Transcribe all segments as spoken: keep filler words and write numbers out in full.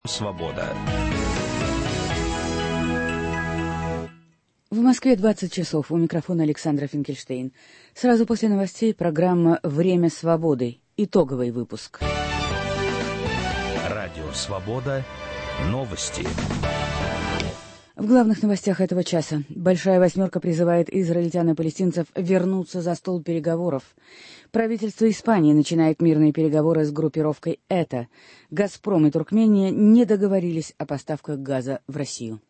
Свобода. В Москве двадцать часов. У микрофона Александра Финкельштейн. Сразу после новостей программа «Время свободы». Итоговый выпуск. Радио «Свобода». Новости. В главных новостях этого часа. Большая восьмерка призывает израильтян и палестинцев вернуться за стол переговоров. Правительство Испании начинает мирные переговоры с группировкой «ЭТА». «Газпром» и Туркмения не договорились о поставках газа в Россию.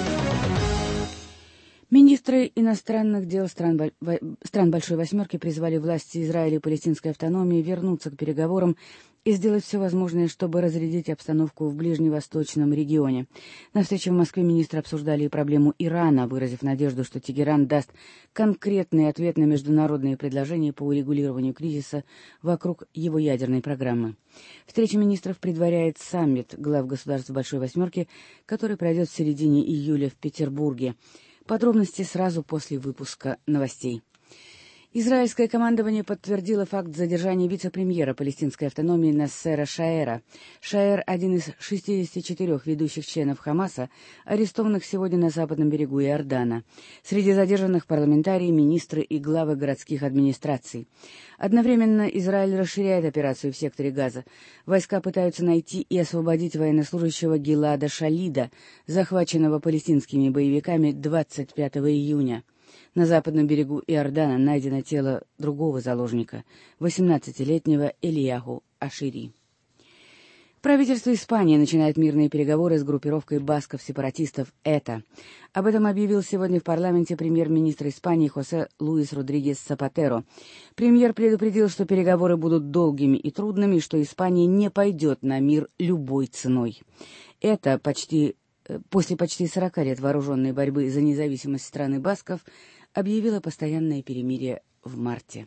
Министры иностранных дел стран, стран Большой Восьмерки призвали власти Израиля и палестинской автономии вернуться к переговорам и сделать все возможное, чтобы разрядить обстановку в ближневосточном регионе. На встрече в Москве министры обсуждали и проблему Ирана, выразив надежду, что Тегеран даст конкретный ответ на международные предложения по урегулированию кризиса вокруг его ядерной программы. Встреча министров предваряет саммит глав государств Большой Восьмерки, который пройдет в середине июля в Петербурге. Подробности сразу после выпуска новостей. Израильское командование подтвердило факт задержания вице-премьера палестинской автономии Нассера Шаэра. Шаэр – один из шестидесяти четырёх ведущих членов Хамаса, арестованных сегодня на западном берегу Иордана. Среди задержанных парламентарии, министры и главы городских администраций. Одновременно Израиль расширяет операцию в секторе Газа. Войска пытаются найти и освободить военнослужащего Гилада Шалида, захваченного палестинскими боевиками двадцать пятого июня. На западном берегу Иордана найдено тело другого заложника, восемнадцатилетнего Элияху Ашири. Правительство Испании начинает мирные переговоры с группировкой басков-сепаратистов «ЭТА». Об этом объявил сегодня в парламенте премьер-министр Испании Хосе Луис Родригес Сапатеро. Премьер предупредил, что переговоры будут долгими и трудными, и что Испания не пойдет на мир любой ценой. «ЭТА» почти После почти сорока лет вооруженной борьбы за независимость страны басков объявила постоянное перемирие в марте.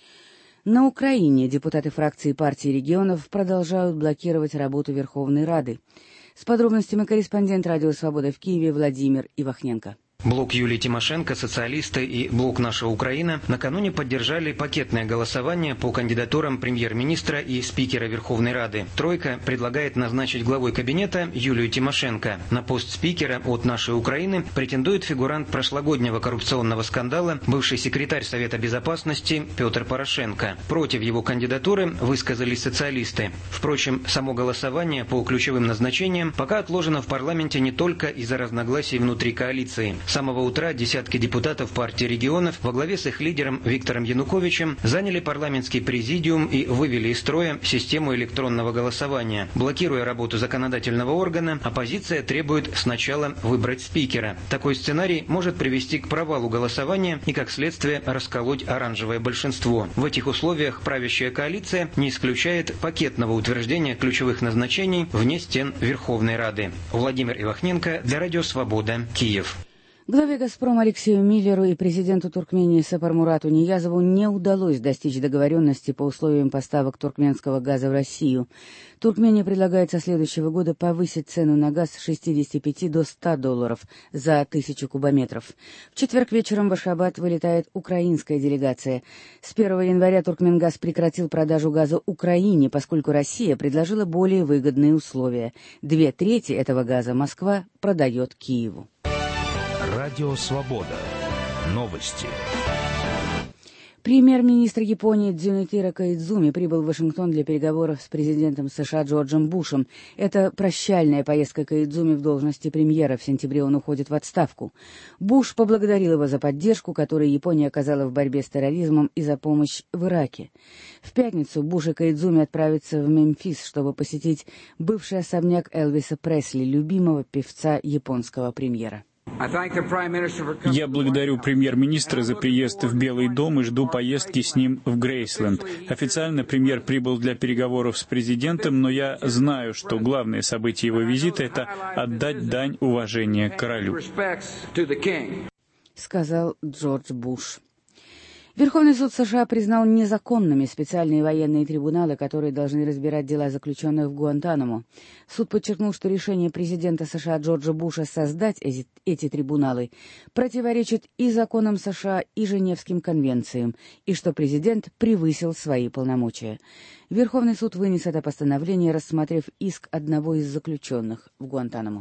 На Украине депутаты фракции партии регионов продолжают блокировать работу Верховной Рады. С подробностями корреспондент «Радио Свобода» в Киеве Владимир Ивахненко. Блок Юлии Тимошенко, социалисты и блок «Наша Украина» накануне поддержали пакетное голосование по кандидатурам премьер-министра и спикера Верховной Рады. Тройка предлагает назначить главой кабинета Юлию Тимошенко. На пост спикера от «Нашей Украины» претендует фигурант прошлогоднего коррупционного скандала, бывший секретарь Совета Безопасности Петр Порошенко. Против его кандидатуры высказались социалисты. Впрочем, само голосование по ключевым назначениям пока отложено в парламенте не только из-за разногласий внутри коалиции. С самого утра десятки депутатов партии регионов во главе с их лидером Виктором Януковичем заняли парламентский президиум и вывели из строя систему электронного голосования. Блокируя работу законодательного органа, оппозиция требует сначала выбрать спикера. Такой сценарий может привести к провалу голосования и, как следствие, расколоть оранжевое большинство. В этих условиях правящая коалиция не исключает пакетного утверждения ключевых назначений вне стен Верховной Рады. Владимир Ивахненко для Радио Свобода, Киев. Главе «Газпрома» Алексею Миллеру и президенту Туркмении Сапармурату Ниязову не удалось достичь договоренности по условиям поставок туркменского газа в Россию. Туркмения предлагает со следующего года повысить цену на газ с шестидесяти пяти до ста долларов за тысячу кубометров. В четверг вечером в Ашхабад вылетает украинская делегация. С первого января Туркменгаз прекратил продажу газа Украине, поскольку Россия предложила более выгодные условия. Две трети этого газа Москва продает Киеву. Радио «Свобода». Новости. Премьер-министр Японии Дзюнитиро Коидзуми прибыл в Вашингтон для переговоров с президентом США Джорджем Бушем. Это прощальная поездка Коидзуми в должности премьера. В сентябре он уходит в отставку. Буш поблагодарил его за поддержку, которую Япония оказала в борьбе с терроризмом, и за помощь в Ираке. В пятницу Буш и Коидзуми отправятся в Мемфис, чтобы посетить бывший особняк Элвиса Пресли, любимого певца японского премьера. Я благодарю премьер-министра за приезд в Белый дом и жду поездки с ним в Грейсленд. Официально премьер прибыл для переговоров с президентом, но я знаю, что главное событие его визита — это отдать дань уважения королю, сказал Джордж Буш. Верховный суд США признал незаконными специальные военные трибуналы, которые должны разбирать дела заключенных в Гуантанамо. Суд подчеркнул, что решение президента США Джорджа Буша создать эти, эти трибуналы противоречит и законам США, и Женевским конвенциям, и что президент превысил свои полномочия. Верховный суд вынес это постановление, рассмотрев иск одного из заключенных в Гуантанамо.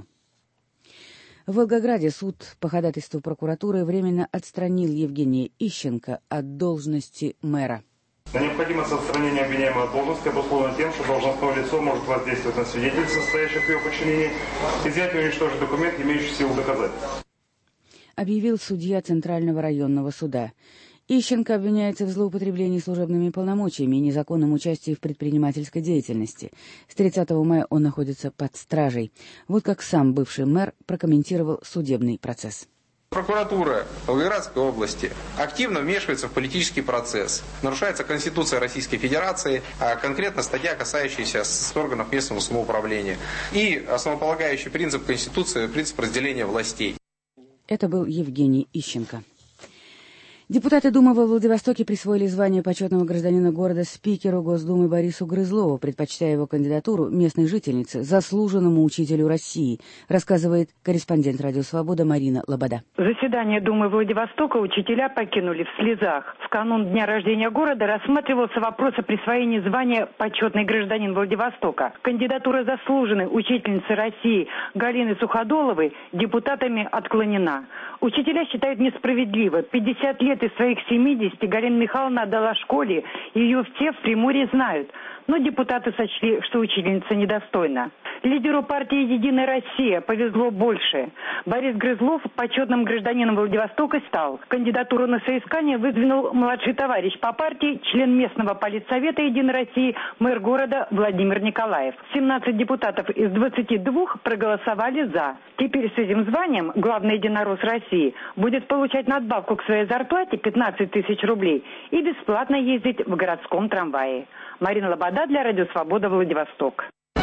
В Волгограде суд по ходатайству прокуратуры временно отстранил Евгения Ищенко от должности мэра. Необходимость отстранения обвиняемого от должности обусловлена тем, что должностное лицо может воздействовать на свидетелей, состоящих в ее подчинении, изъять и уничтожить документ, имеющий силу доказать. Объявил судья Центрального районного суда. Ищенко обвиняется в злоупотреблении служебными полномочиями и незаконном участии в предпринимательской деятельности. С тридцатого мая он находится под стражей. Вот как сам бывший мэр прокомментировал судебный процесс. Прокуратура Волгоградской области активно вмешивается в политический процесс. Нарушается Конституция Российской Федерации, а конкретно статья, касающаяся органов местного самоуправления. И основополагающий принцип Конституции – принцип разделения властей. Это был Евгений Ищенко. Депутаты Думы во Владивостоке присвоили звание почетного гражданина города спикеру Госдумы Борису Грызлову, предпочитая его кандидатуру местной жительнице, заслуженному учителю России, рассказывает корреспондент «Радио Свобода» Марина Лобода. Заседание Думы Владивостока учителя покинули в слезах. В канун дня рождения города рассматривался вопрос о присвоении звания «почетный гражданин Владивостока». Кандидатура заслуженной учительницы России Галины Суходоловой депутатами отклонена. Учителя считают несправедливо. пятьдесят лет из своих семидесяти Галина Михайловна отдала школе, и ее все в Приморье знают. Но депутаты сочли, что учительница недостойна. Лидеру партии «Единая Россия» повезло больше. Борис Грызлов почетным гражданином Владивостока стал. Кандидатуру на соискание выдвинул младший товарищ по партии, член местного политсовета «Единой России», мэр города Владимир Николаев. семнадцать депутатов из двадцати двух проголосовали «за». Теперь с этим званием главный единорос России будет получать надбавку к своей зарплате пятнадцать тысяч рублей и бесплатно ездить в городском трамвае. Марина Лобода для Радио Свобода, Владивосток.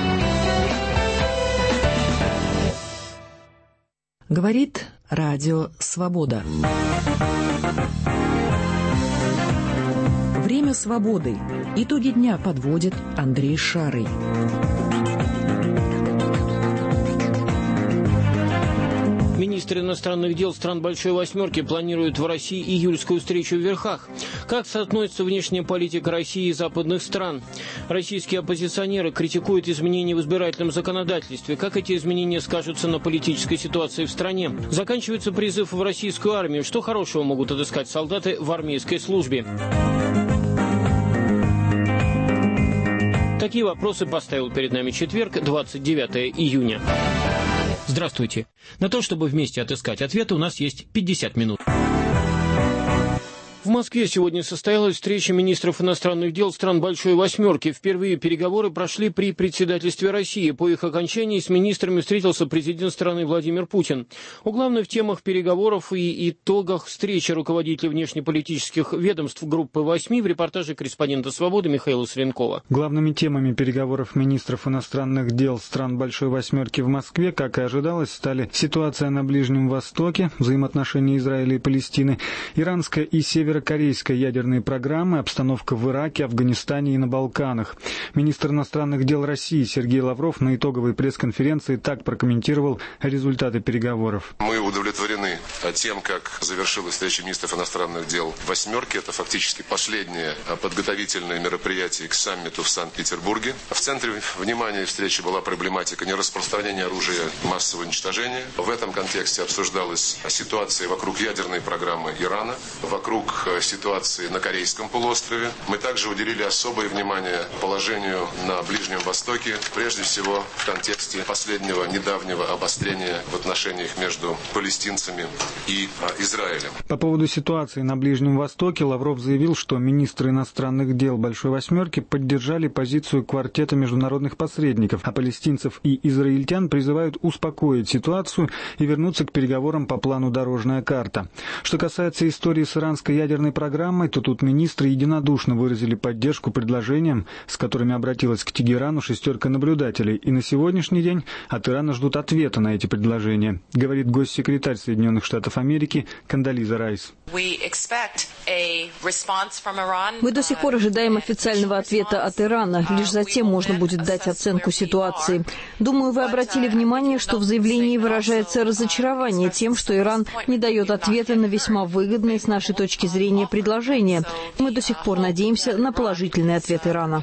Говорит Радио Свобода. Время свободы. Итоги дня подводит Андрей Шарый. Министр иностранных дел стран Большой Восьмерки планируют в России июльскую встречу в Верхах. Как соотносится внешняя политика России и западных стран? Российские оппозиционеры критикуют изменения в избирательном законодательстве. Как эти изменения скажутся на политической ситуации в стране? Заканчивается призыв в российскую армию. Что хорошего могут отыскать солдаты в армейской службе? Такие вопросы поставил перед нами четверг, двадцать девятого июня. Здравствуйте. На то, чтобы вместе отыскать ответы, у нас есть пятьдесят минут. В Москве сегодня состоялась встреча министров иностранных дел стран Большой Восьмерки. Впервые переговоры прошли при председательстве России. По их окончании с министрами встретился президент страны Владимир Путин. О главных темах переговоров и итогах встречи руководителей внешнеполитических ведомств группы восьми в репортаже корреспондента «Свободы» Михаила Сренкова. Главными темами переговоров министров иностранных дел стран Большой Восьмерки в Москве, как и ожидалось, стали ситуация на Ближнем Востоке, взаимоотношения Израиля и Палестины, иранская и северная корейской ядерной программы, обстановка в Ираке, Афганистане и на Балканах. Министр иностранных дел России Сергей Лавров на итоговой пресс-конференции так прокомментировал результаты переговоров. Мы удовлетворены тем, как завершилась встреча министров иностранных дел «восьмерки». Это фактически последнее подготовительное мероприятие к саммиту в Санкт-Петербурге. В центре внимания встречи была проблематика нераспространения оружия массового уничтожения. В этом контексте обсуждалась ситуация вокруг ядерной программы Ирана, вокруг ситуации на Корейском полуострове. Мы также уделили особое внимание положению на Ближнем Востоке, прежде всего в контексте последнего недавнего обострения в отношениях между палестинцами и Израилем. По поводу ситуации на Ближнем Востоке Лавров заявил, что министры иностранных дел Большой Восьмерки поддержали позицию квартета международных посредников, а палестинцев и израильтян призывают успокоить ситуацию и вернуться к переговорам по плану «Дорожная карта». Что касается истории с иранской ядерной гуманитарной программой, то тут министры единодушно выразили поддержку предложениям, с которыми обратилась к Тегерану шестерка наблюдателей, и на сегодняшний день от Ирана ждут ответа на эти предложения, говорит госсекретарь Соединенных Штатов Америки Кондолиза Райс. Мы до сих пор ожидаем официального ответа от Ирана. Лишь затем можно будет дать оценку ситуации. Думаю, вы обратили внимание, что в заявлении выражается разочарование тем, что Иран не дает ответа на весьма выгодные с нашей точки зрения предложения. Мы до сих пор надеемся на положительный ответ Ирана.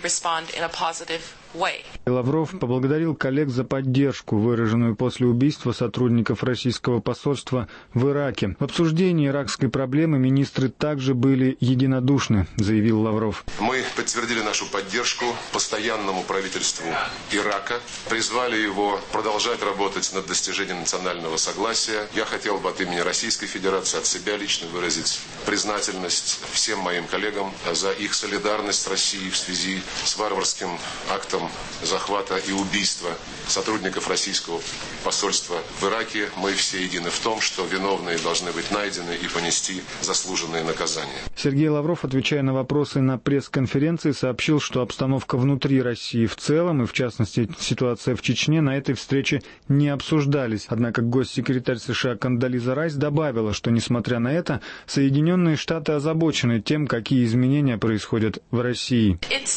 Лавров поблагодарил коллег за поддержку, выраженную после убийства сотрудников российского посольства в Ираке. В обсуждении иракской проблемы министры также были единодушны, заявил Лавров. Мы подтвердили нашу поддержку постоянному правительству Ирака, призвали его продолжать работать над достижением национального согласия. Я хотел бы от имени Российской Федерации, от себя лично выразить признательность всем моим коллегам за их солидарность с Россией в связи с варварским актом захвата и убийства сотрудников российского посольства в Ираке. Мы все едины в том, что виновные должны быть найдены и понести заслуженные наказания. Сергей Лавров, отвечая на вопросы на пресс-конференции, сообщил, что обстановка внутри России в целом, и в частности ситуация в Чечне, на этой встрече не обсуждались. Однако госсекретарь США Кондолиза Райс добавила, что, несмотря на это, Соединенные Штаты озабочены тем, какие изменения происходят в России.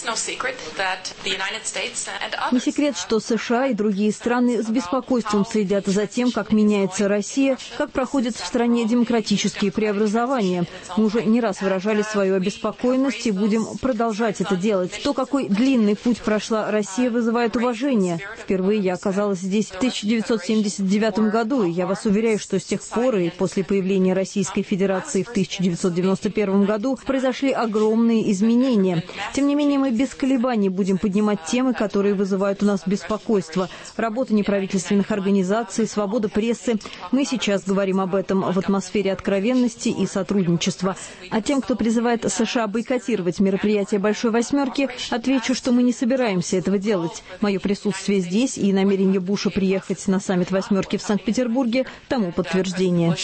Не секрет, что США и другие страны с беспокойством следят за тем, как меняется Россия, как проходят в стране демократические преобразования. Мы уже не раз выражали свою обеспокоенность и будем продолжать это делать. То, какой длинный путь прошла Россия, вызывает уважение. Впервые я оказалась здесь в тысяча девятьсот семьдесят девятом году, и я вас уверяю, что с тех пор и после появления Российской Федерации в тысяча девятьсот девяносто первом году произошли огромные изменения. Тем не менее, мы без колебаний будем поднимать темы, которые вызывают у нас беспокойство. Работа неправительственных организаций, свобода прессы. Мы сейчас говорим об этом в атмосфере откровенности и сотрудничества. А тем, кто призывает США бойкотировать мероприятия Большой Восьмерки, отвечу, что мы не собираемся этого делать. Мое присутствие здесь и намерение Буша приехать на саммит Восьмерки в Санкт-Петербурге тому подтверждение.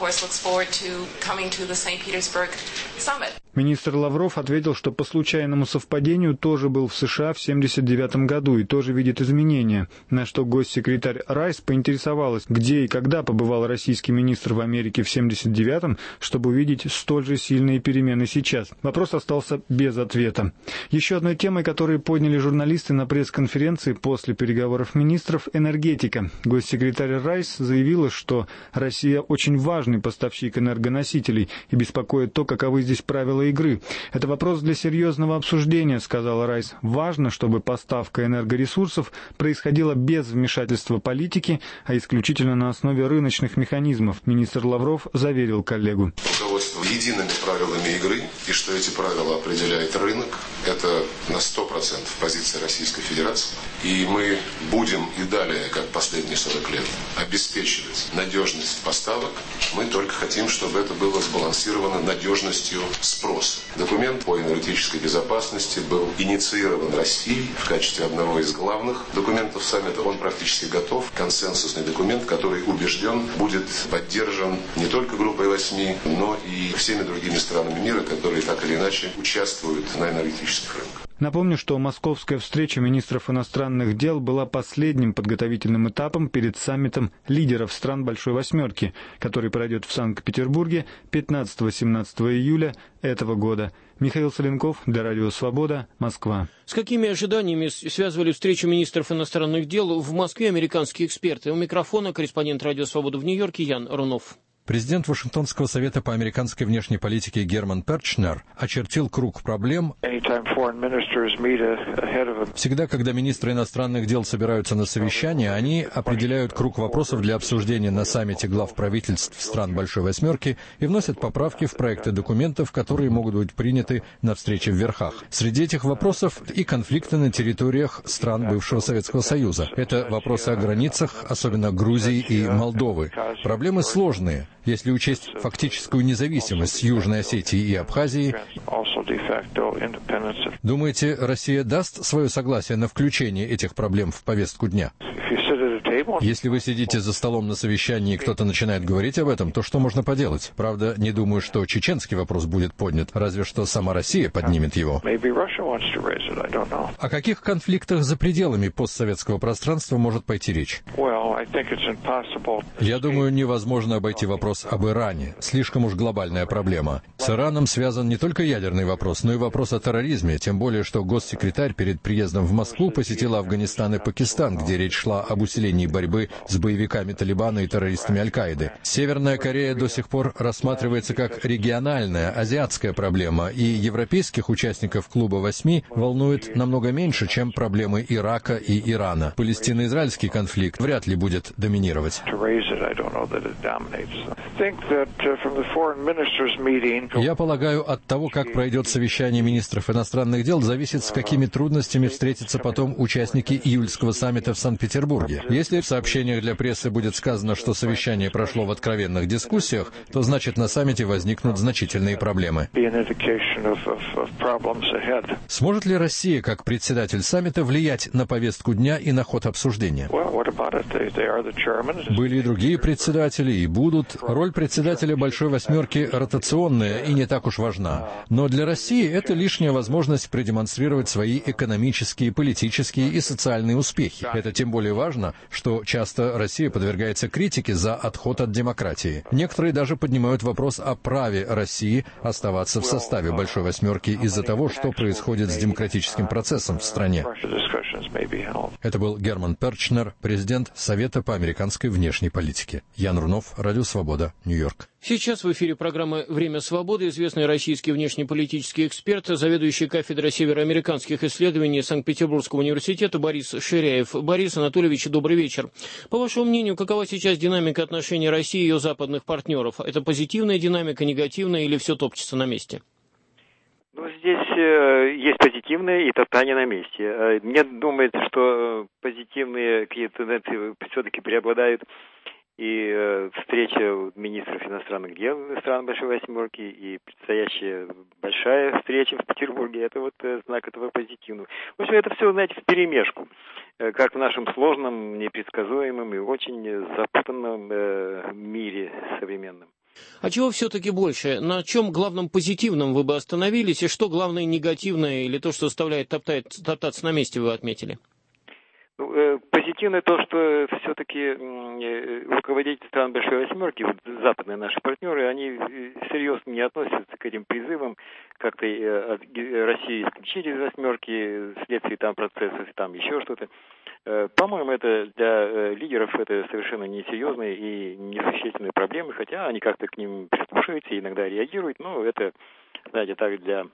Министр Лавров ответил, что по случайному совпадению тоже был в США в семьдесят девятом году и тоже видит изменения, на что госсекретарь Райс поинтересовалась, где и когда побывал российский министр в Америке в семьдесят девятом, чтобы увидеть столь же сильные перемены сейчас. Вопрос остался без ответа. Еще одной темой, которую подняли журналисты на пресс-конференции после переговоров министров, энергетика. Госсекретарь Райс заявила, что Россия очень важный поставщик энергоносителей и беспокоит то, каковы здесь правила игры. Это вопрос для серьезного обсуждения, сказала Райс. Важно, чтобы поставка энергоресурсов происходила без вмешательства политики, а исключительно на основе рыночных механизмов. Министр Лавров заверил коллегу. Руководство едиными правилами игры, и что эти правила определяет рынок, это на сто процентов позиция Российской Федерации. И мы будем и далее, как последние сорок лет, обеспечивать надежность поставок. Мы только хотим, чтобы это было сбалансировано надежностью спроса. Документ по энергетической безопасности был инициирован Россией в качестве одного из главных документов саммита. Он практически готов. Консенсусный документ, который, убежден, будет поддержан не только группой восьми, но и всеми другими странами мира, которые так или иначе участвуют на энергетических рынках. Напомню, что московская встреча министров иностранных дел была последним подготовительным этапом перед саммитом лидеров стран Большой Восьмерки, который пройдет в Санкт-Петербурге пятнадцатого-семнадцатого июля этого года. Михаил Соленков для Радио Свобода, Москва. С какими ожиданиями связывали встречу министров иностранных дел в Москве американские эксперты? У микрофона корреспондент Радио Свобода в Нью-Йорке Ян Рунов. Президент Вашингтонского совета по американской внешней политике Герман Перчнер очертил круг проблем. Всегда, когда министры иностранных дел собираются на совещание, они определяют круг вопросов для обсуждения на саммите глав правительств стран Большой Восьмерки и вносят поправки в проекты документов, которые могут быть приняты на встрече в верхах. Среди этих вопросов и конфликты на территориях стран бывшего Советского Союза. Это вопросы о границах, особенно Грузии и Молдовы. Проблемы сложные. Если учесть фактическую независимость Южной Осетии и Абхазии, думаете, Россия даст свое согласие на включение этих проблем в повестку дня? Если вы сидите за столом на совещании и кто-то начинает говорить об этом, то что можно поделать? Правда, не думаю, что чеченский вопрос будет поднят, разве что сама Россия поднимет его. О каких конфликтах за пределами постсоветского пространства может пойти речь? Я думаю, невозможно обойти вопрос об Иране. Слишком уж глобальная проблема. С Ираном связан не только ядерный вопрос, но и вопрос о терроризме, тем более, что госсекретарь перед приездом в Москву посетил Афганистан и Пакистан, где речь шла об усилении борьбы с боевиками Талибана и террористами Аль-Каиды. Северная Корея до сих пор рассматривается как региональная, азиатская проблема, и европейских участников Клуба восьми волнует намного меньше, чем проблемы Ирака и Ирана. Палестино-израильский конфликт вряд ли будет доминировать. Я полагаю, от того, как пройдет совещание министров иностранных дел, зависит, с какими трудностями встретятся потом участники июльского саммита в Санкт-Петербурге. Если в сообщениях для прессы будет сказано, что совещание прошло в откровенных дискуссиях, то значит на саммите возникнут значительные проблемы. Сможет ли Россия, как председатель саммита, влиять на повестку дня и на ход обсуждения? Были и другие председатели, и будут. Роль председателя Большой Восьмерки ротационная и не так уж важна. Но для России это лишняя возможность продемонстрировать свои экономические, политические и социальные успехи. Это тем более важно, что часто Россия подвергается критике за отход от демократии. Некоторые даже поднимают вопрос о праве России оставаться в составе Большой Восьмерки из-за того, что происходит с демократическим процессом в стране. Это был Герман Перчнер, президент Совета по американской внешней политике. Ян Рунов, Радио Свобода, Нью-Йорк. Сейчас в эфире программы «Время свободы» известный российский внешнеполитический эксперт, заведующий кафедрой североамериканских исследований Санкт-Петербургского университета Борис Ширяев. Борис Анатольевич, добрый вечер. По вашему мнению, какова сейчас динамика отношений России и ее западных партнеров? Это позитивная динамика, негативная или все топчется на месте? Ну, здесь э, есть позитивные и топтание на месте. Э, мне думается, что позитивные какие-то тенденции все-таки преобладают. И э, встреча министров иностранных дел стран Большой Восьмерки и предстоящая большая встреча в Петербурге, это вот э, знак этого позитивного. В общем, это все, знаете, вперемешку, э, как в нашем сложном, непредсказуемом и очень запутанном э, мире современном. А чего все-таки больше? На чем главном позитивном вы бы остановились, и что главное негативное, или то, что заставляет топтать, топтаться на месте, вы отметили? Ну, э, позитивно то, что все-таки э, руководители стран Большой Восьмерки, вот западные наши партнеры, они серьезно не относятся к этим призывам как-то э, Россию исключить из Восьмерки, вследствие там процессов, там еще что-то. Э, по-моему, это для э, лидеров это совершенно несерьезные и несущественные проблемы, хотя они как-то к ним прислушиваются и иногда реагируют, но это, знаете, так для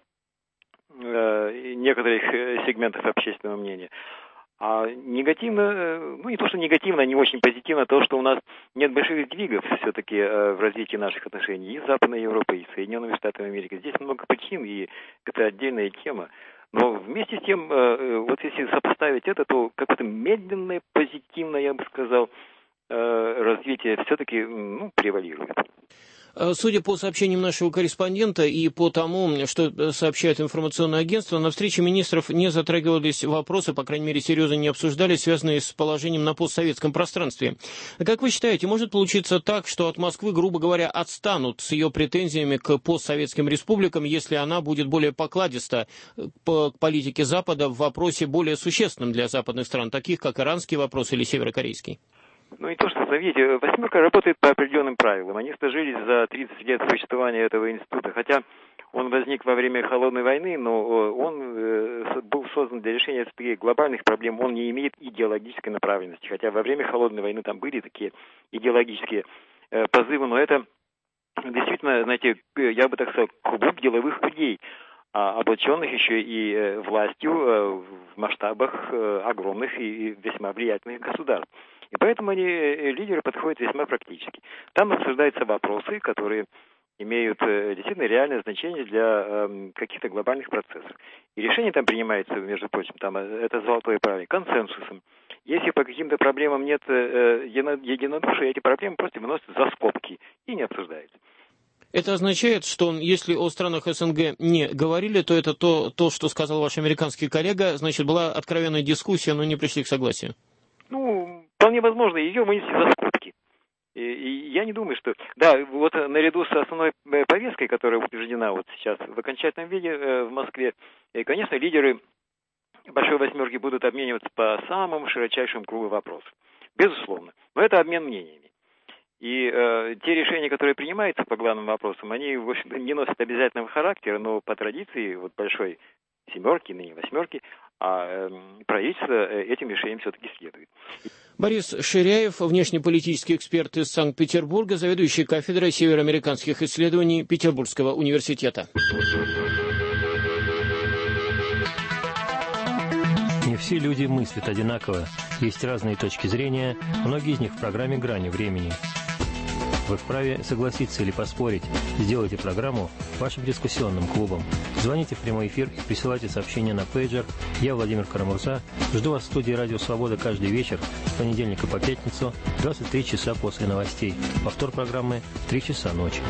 э, некоторых сегментов общественного мнения. А негативно, ну не то, что негативно, а не очень позитивно, то, что у нас нет больших сдвигов все-таки э, в развитии наших отношений и с Западной Европой, и с Соединенными Штатами Америки. Здесь много причин, и это отдельная тема. Но вместе с тем, э, вот если сопоставить это, то какое-то медленное, позитивное, я бы сказал, э, развитие все-таки ну, превалирует. Судя по сообщениям нашего корреспондента и по тому, что сообщает информационное агентство, на встрече министров не затрагивались вопросы, по крайней мере, серьезно не обсуждались, связанные с положением на постсоветском пространстве. Как вы считаете, может получиться так, что от Москвы, грубо говоря, отстанут с ее претензиями к постсоветским республикам, если она будет более покладиста по политике Запада в вопросе более существенном для западных стран, таких как иранский вопрос или северокорейский? Ну и то, что, видите, «восьмерка» работает по определенным правилам. Они сложились за тридцать лет существования этого института. Хотя он возник во время Холодной войны, но он был создан для решения таких глобальных проблем. Он не имеет идеологической направленности. Хотя во время Холодной войны там были такие идеологические позывы, но это действительно, знаете, я бы так сказал, клуб деловых людей, облаченных еще и властью в масштабах огромных и весьма влиятельных государств. И поэтому они, лидеры, подходят весьма практически. Там обсуждаются вопросы, которые имеют действительно реальное значение для э, каких-то глобальных процессов. И решение там принимается, между прочим, там это золотое правило, консенсусом. Если по каким-то проблемам нет э, единодушия, эти проблемы просто выносятся за скобки и не обсуждаются. Это означает, что если о странах СНГ не говорили, то это то, то, что сказал ваш американский коллега, значит, была откровенная дискуссия, но не пришли к согласию. Ну, вполне возможно, ее вынесли за скобки. И, и я не думаю, что... Да, вот наряду с основной повесткой, которая утверждена вот сейчас в окончательном виде э, в Москве, и, конечно, лидеры Большой Восьмерки будут обмениваться по самым широчайшим кругу вопросов. Безусловно. Но это обмен мнениями. И э, те решения, которые принимаются по главным вопросам, они, в общем-то, не носят обязательного характера, но по традиции вот Большой Семерки, ныне Восьмерки, а э, правительство этим решениям все-таки следует. Борис Ширяев, внешнеполитический эксперт из Санкт-Петербурга, заведующий кафедрой североамериканских исследований Петербургского университета. Не все люди мыслят одинаково. Есть разные точки зрения, многие из них в программе «Грани времени». Вы вправе согласиться или поспорить. Сделайте программу вашим дискуссионным клубом. Звоните в прямой эфир и присылайте сообщения на пейджер. Я Владимир Карамурза. Жду вас в студии «Радио Свобода» каждый вечер с понедельника по пятницу в двадцать три часа после новостей. Повтор программы в три часа ночи.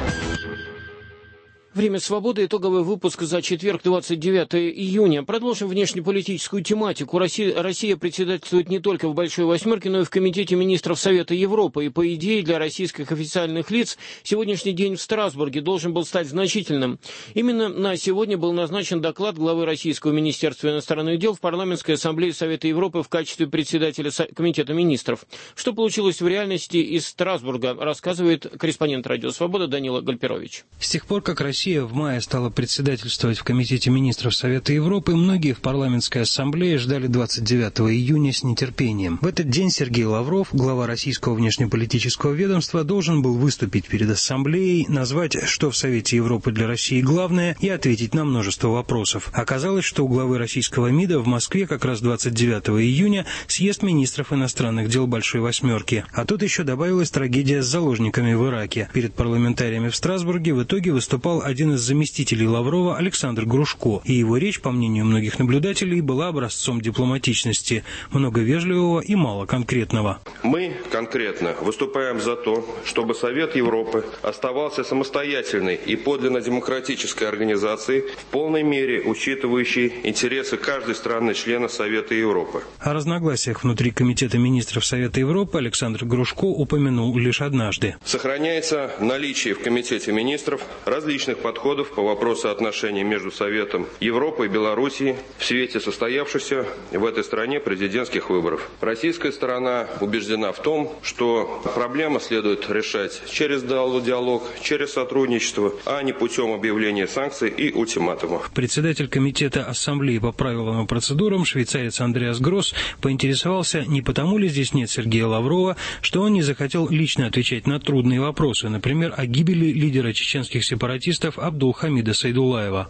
Время свободы. Итоговый выпуск за четверг, двадцать девятое июня. Продолжим внешнеполитическую тематику. Россия, Россия председательствует не только в Большой Восьмерке, но и в Комитете министров Совета Европы. И, по идее, для российских официальных лиц сегодняшний день в Страсбурге должен был стать значительным. Именно на сегодня был назначен доклад главы Российского министерства иностранных дел в Парламентской ассамблее Совета Европы в качестве председателя Комитета министров. Что получилось в реальности из Страсбурга, рассказывает корреспондент «Радио Свобода» Данила Гальперович. С тех пор, как Россия Россия в мае стала председательствовать в Комитете министров Совета Европы, многие в парламентской ассамблее ждали двадцать девятого июня с нетерпением. В этот день Сергей Лавров, глава российского внешнеполитического ведомства, должен был выступить перед ассамблеей, назвать, что в Совете Европы для России главное, и ответить на множество вопросов. Оказалось, что у главы российского МИДа в Москве как раз двадцать девятого июня съезд министров иностранных дел Большой Восьмерки. А тут еще добавилась трагедия с заложниками в Ираке. Перед парламентариями в Страсбурге в итоге выступал один из заместителей Лаврова Александр Грушко, и его речь, по мнению многих наблюдателей, была образцом дипломатичности, много вежливого и мало конкретного. Мы конкретно выступаем за то, чтобы Совет Европы оставался самостоятельной и подлинно демократической организацией, в полной мере учитывающей интересы каждой страны-члена Совета Европы. О разногласиях внутри Комитета министров Совета Европы Александр Грушко упомянул лишь однажды. Сохраняется наличие в Комитете министров различных подходов по вопросу отношений между Советом Европы и Белоруссией в свете состоявшихся в этой стране президентских выборов. Российская сторона убеждена в том, что проблемы следует решать через диалог, через сотрудничество, а не путем объявления санкций и ультиматумов. Председатель Комитета Ассамблеи по правилам и процедурам, швейцарец Андреас Гросс, поинтересовался, не потому ли здесь нет Сергея Лаврова, что он не захотел лично отвечать на трудные вопросы, например, о гибели лидера чеченских сепаратистов Абдулхамида Сайдуллаева.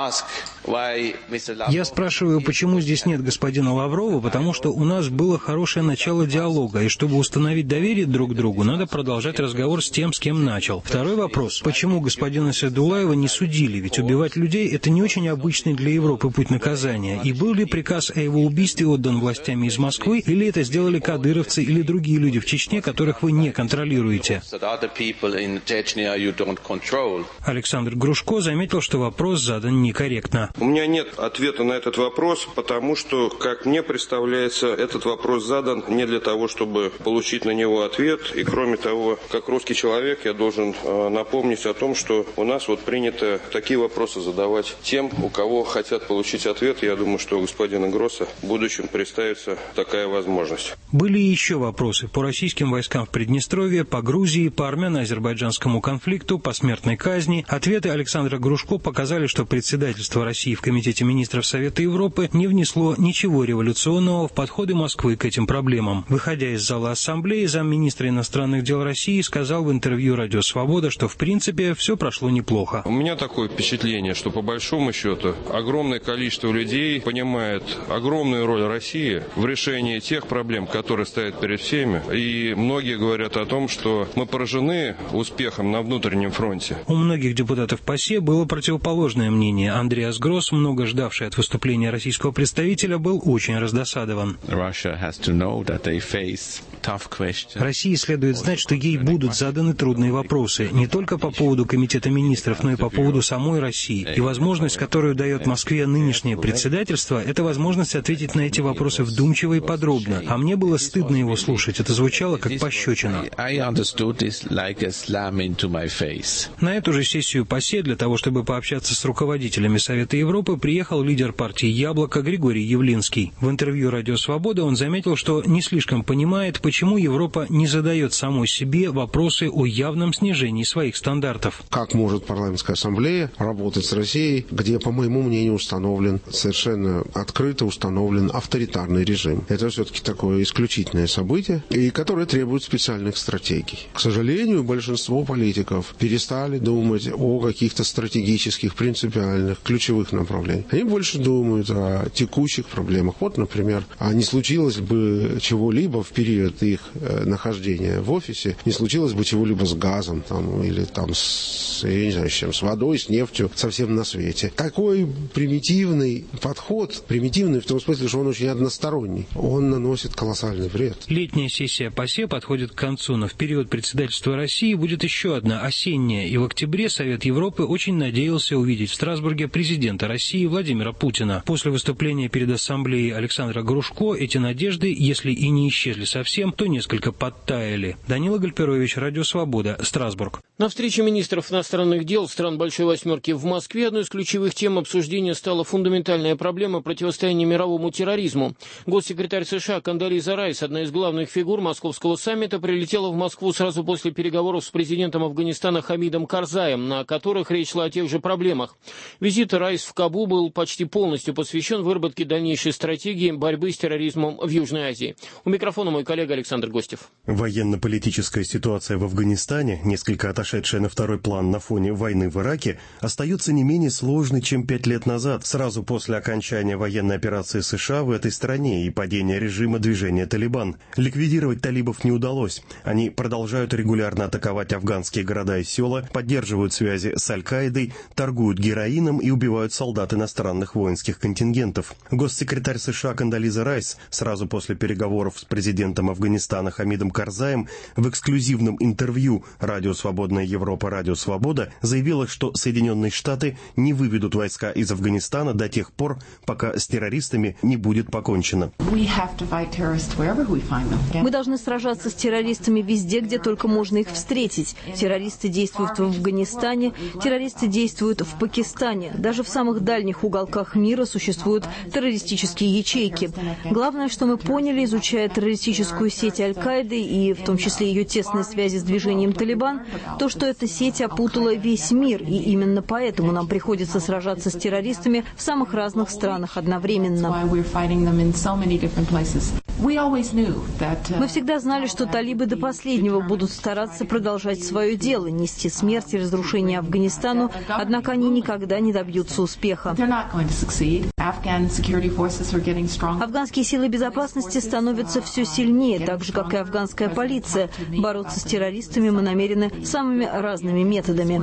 Я спрашиваю, почему здесь нет господина Лаврова, потому что у нас было хорошее начало диалога, и чтобы установить доверие друг к другу, надо продолжать разговор с тем, с кем начал. Второй вопрос, почему господина Сайдуллаева не судили, ведь убивать людей – это не очень обычный для Европы путь наказания, и был ли приказ о его убийстве отдан властями из Москвы, или это сделали кадыровцы или другие люди в Чечне, которых вы не контролируете? Александр Грушко заметил, что вопрос задан некорректно. У меня нет ответа на этот вопрос, потому что, как мне представляется, этот вопрос задан не для того, чтобы получить на него ответ. И кроме того, как русский человек, я должен э, напомнить о том, что у нас вот принято такие вопросы задавать тем, у кого хотят получить ответ. Я думаю, что у господина Гросса в будущем представится такая возможность. Были и еще вопросы по российским войскам в Приднестровье, по Грузии, по армяно-азербайджанскому конфликту, по смертной казни. Ответы Александра Грушко показали, что председательство России в Комитете министров Совета Европы не внесло ничего революционного в подходы Москвы к этим проблемам. Выходя из зала ассамблеи, замминистра иностранных дел России сказал в интервью «Радио Свобода», что в принципе все прошло неплохо. У меня такое впечатление, что по большому счету огромное количество людей понимает огромную роль России в решении тех проблем, которые который стоит перед всеми. И многие говорят о том, что мы поражены успехом на внутреннем фронте. У многих депутатов ПАСЕ было противоположное мнение. Андреас Гросс, много ждавший от выступления российского представителя, был очень раздосадован. России следует знать, что ей будут заданы трудные вопросы не только по поводу Комитета министров, но и по поводу самой России. И возможность, которую дает Москве нынешнее председательство, это возможность ответить на эти вопросы вдумчиво и подробно. А мне было стыдно его слушать. Это звучало как пощечина. На эту же сессию ПАСЕ для того, чтобы пообщаться с руководителями Совета Европы, приехал лидер партии «Яблоко» Григорий Явлинский. В интервью «Радио Свобода» он заметил, что не слишком понимает, почему Европа не задает самой себе вопросы о явном снижении своих стандартов. Как может парламентская ассамблея работать с Россией, где, по моему мнению, установлен, совершенно открыто установлен авторитарный режим. Это все-таки такое исключительное событие, и которое требует специальных стратегий. К сожалению, большинство политиков перестали думать о каких-то стратегических, принципиальных, ключевых направлениях. Они больше думают о текущих проблемах. Вот, например, а не случилось бы чего-либо в период их нахождения в офисе, не случилось бы чего-либо с газом там, или там с, я не знаю, с чем, с водой, с нефтью, совсем на свете. Такой примитивный подход, примитивный в том смысле, что он очень односторонний, он наносит колоссальный вред. Летняя сессия ПАСЕ подходит к концу, но в период председательства России будет еще одна осенняя, и в октябре Совет Европы очень надеялся увидеть в Страсбурге президента России Владимира Путина. После выступления перед Ассамблеей Александра Грушко эти надежды, если и не исчезли совсем, то несколько подтаяли. Данила Гальперович, Радио Свобода, Страсбург. На встрече министров иностранных дел стран Большой Восьмерки в Москве одной из ключевых тем обсуждения стала фундаментальная проблема противостояния мировому терроризму. Госсекретарь США Кондолиза Райс, одна из главных фигур московского саммита, прилетела в Москву сразу после переговоров с президентом Афганистана Хамидом Карзаем, на которых речь шла о тех же проблемах. Визит Райс в Кабул был почти полностью посвящен выработке дальнейшей стратегии борьбы с терроризмом в Южной Азии. У микрофона мой коллега Александр Гостев. Военно-политическая ситуация в Афганистане, несколько отошедшая на второй план на фоне войны в Ираке, остается не менее сложной, чем пять лет назад, сразу после окончания военной операции США в этой стране и падения режима движения «Талибан». Ликвидировать талибов не удалось. Они продолжают регулярно атаковать афганские города и села, поддерживают связи с Аль-Каидой, торгуют героином и убивают солдат иностранных воинских контингентов. Госсекретарь США Кондолиза Райс сразу после переговоров с президентом Афганистана Хамидом Карзаем в эксклюзивном интервью «Радио Свободная Европа, Радио Свобода» заявила, что Соединенные Штаты не выведут войска из Афганистана до тех пор, пока с террористами не будет покончено. Мы должны сражаться с террористами везде, где только можно их встретить. Террористы действуют в Афганистане, террористы действуют в Пакистане. Даже в самых дальних уголках мира существуют террористические ячейки. Главное, что мы поняли, изучая террористическую сеть Аль-Каиды и в том числе ее тесные связи с движением «Талибан», то, что эта сеть опутала весь мир, и именно поэтому нам приходится сражаться с террористами в самых разных странах одновременно. Мы всегда знали, что талибы до последнего будут стараться продолжать свое дело, нести смерть и разрушение Афганистану, однако они никогда не добьются успеха. Афганские силы безопасности становятся все сильнее, так же, как и афганская полиция. Бороться с террористами мы намерены самыми разными методами.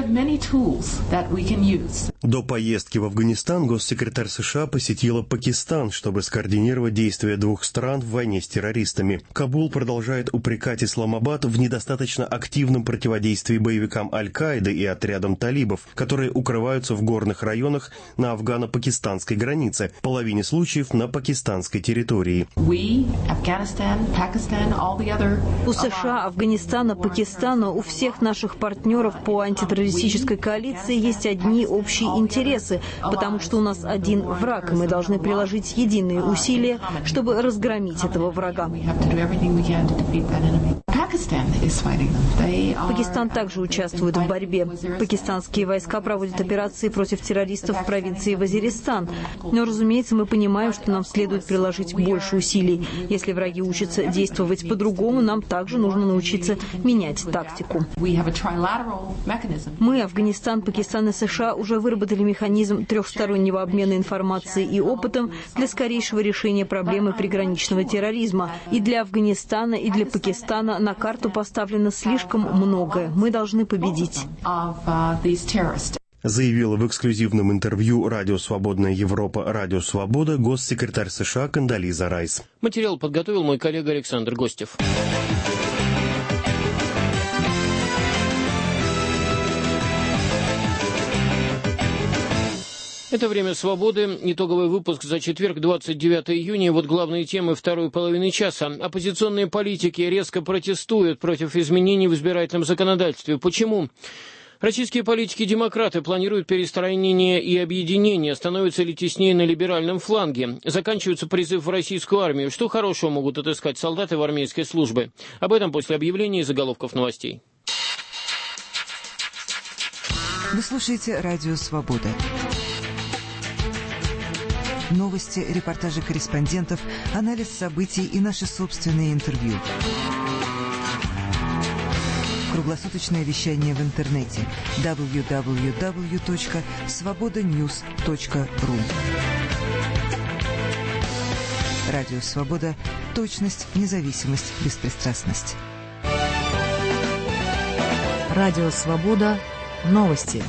До поездки в Афганистан госсекретарь США посетила Пакистан, чтобы скоординировать действия двух стран в войне с террористами. Кабул продолжает упрекать Исламабад в недостаточно активном противодействии боевикам Аль-Каиды и отрядам талибов, которые укрываются в горных районах на афгано-пакистанской границе, в половине случаев на пакистанской территории. У США, Афганистана, Пакистана, у всех наших партнеров по антитеррористической коалиции есть одни общие интересы, потому что у нас один враг, и мы должны приложить единые усилия, чтобы разгромить этого врага. Пакистан также участвует в борьбе. Пакистанские войска проводят операции против террористов в провинции Вазиристан. Но, разумеется, мы понимаем, что нам следует приложить больше усилий. Если враги учатся действовать по-другому, нам также нужно научиться менять тактику. Мы, Афганистан, Пакистан и США, уже выработали механизм трехстороннего обмена информацией и опытом для скорейшего решения проблемы приграничного терроризма. И для Афганистана, и для Пакистана на карту поставлено слишком многое. Мы должны победить. Заявила в эксклюзивном интервью радио «Свободная Европа», радио «Свобода» госсекретарь США Кондолиза Райс. Материал подготовил мой коллега Александр Гостев. Это «Время свободы». Итоговый выпуск за четверг, двадцать девятое июня. Вот главные темы второй половины часа. Оппозиционные политики резко протестуют против изменений в избирательном законодательстве. Почему? Российские политики-демократы планируют перестроение и объединение. Становятся ли теснее на либеральном фланге? Заканчивается призыв в российскую армию. Что хорошего могут отыскать солдаты в армейской службе? Об этом после объявления и заголовков новостей. Вы слушаете «Радио Свобода». Новости, репортажи корреспондентов, анализ событий и наши собственные интервью. Круглосуточное вещание в интернете дабл ю дабл ю дабл ю точка свобода ньюс точка ру. Радио Свобода. Точность, независимость, беспристрастность. Радио Свобода. Новости.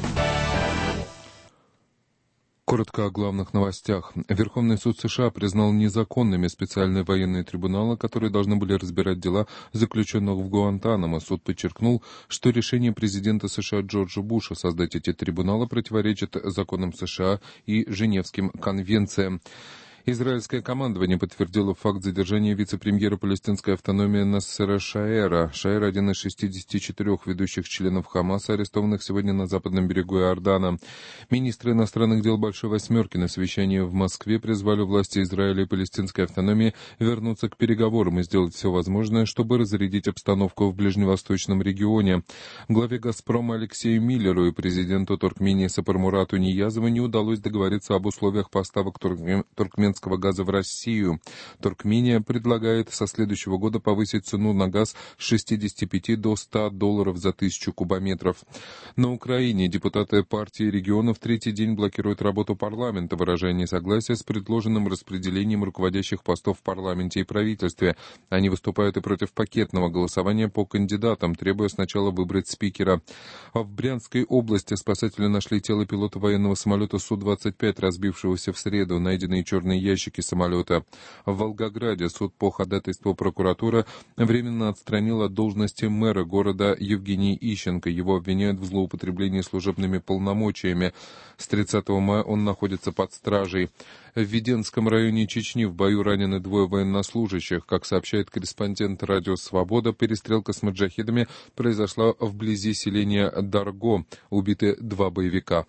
Коротко о главных новостях. Верховный суд США признал незаконными специальные военные трибуналы, которые должны были разбирать дела заключенных в Гуантанамо. Суд подчеркнул, что решение президента США Джорджа Буша создать эти трибуналы противоречит законам США и Женевским конвенциям. Израильское командование подтвердило факт задержания вице-премьера палестинской автономии Нассера Шаэра. Шаэр – один из шестидесяти четырёх ведущих членов Хамаса, арестованных сегодня на западном берегу Иордана. Министры иностранных дел Большой Восьмерки на совещании в Москве призвали власти Израиля и палестинской автономии вернуться к переговорам и сделать все возможное, чтобы разрядить обстановку в ближневосточном регионе. Главе «Газпрома» Алексею Миллеру и президенту Туркмении Сапармурату Ниязову не удалось договориться об условиях поставок туркмен газа в Россию. Туркмения предлагает со следующего года повысить цену на газ с шестидесяти пяти до ста долларов за тысячу кубометров. На Украине депутаты партии регионов третий день блокируют работу парламента, выражая несогласие с предложенным распределением руководящих постов в парламенте и правительстве. Они выступают и против пакетного голосования по кандидатам, требуя сначала выбрать спикера. А в Брянской области спасатели нашли тело пилота военного самолета Су двадцать пять, разбившегося в среду. Найденные черные ящики самолета. В Волгограде суд по ходатайству прокуратуры временно отстранил от должности мэра города Евгения Ищенко. Его обвиняют в злоупотреблении служебными полномочиями. С тридцатого мая он находится под стражей. В Веденском районе Чечни в бою ранены двое военнослужащих. Как сообщает корреспондент радио «Свобода», перестрелка с маджахедами произошла вблизи селения Дарго. Убиты два боевика.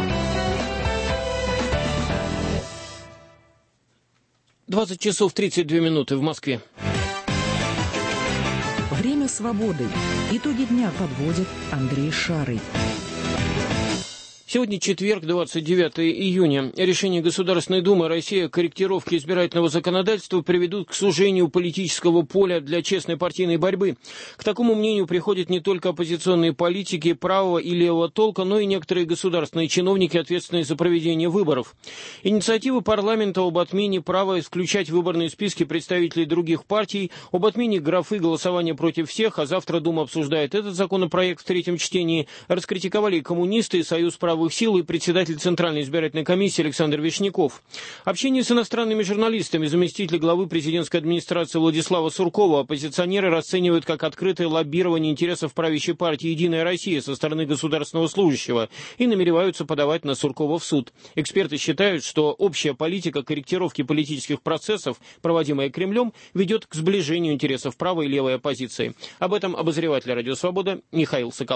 двадцать часов тридцать две минуты в Москве. Время свободы. Итоги дня подводит Андрей Шарый. Сегодня четверг, двадцать девятое июня. Решение Государственной Думы России о корректировке избирательного законодательства приведут к сужению политического поля для честной партийной борьбы. К такому мнению приходят не только оппозиционные политики правого и левого толка, но и некоторые государственные чиновники, ответственные за проведение выборов. Инициативы парламента об отмене права исключать выборные списки представителей других партий, об отмене графы голосования против всех, а завтра Дума обсуждает этот законопроект в третьем чтении, раскритиковали и коммунисты, и Союз правых сил, и председатель Центральной избирательной комиссии Александр Вишняков. Общение с иностранными журналистами заместитель главы президентской администрации Владислава Суркова оппозиционеры расценивают как открытое лоббирование интересов правящей партии «Единая Россия» со стороны государственного служащего и намереваются подавать на Суркова в суд. Эксперты считают, что общая политика корректировки политических процессов, проводимая Кремлем, ведет к сближению интересов правой и левой оппозиции. Об этом обозреватель «Радио Свобода» Михаил Соколов.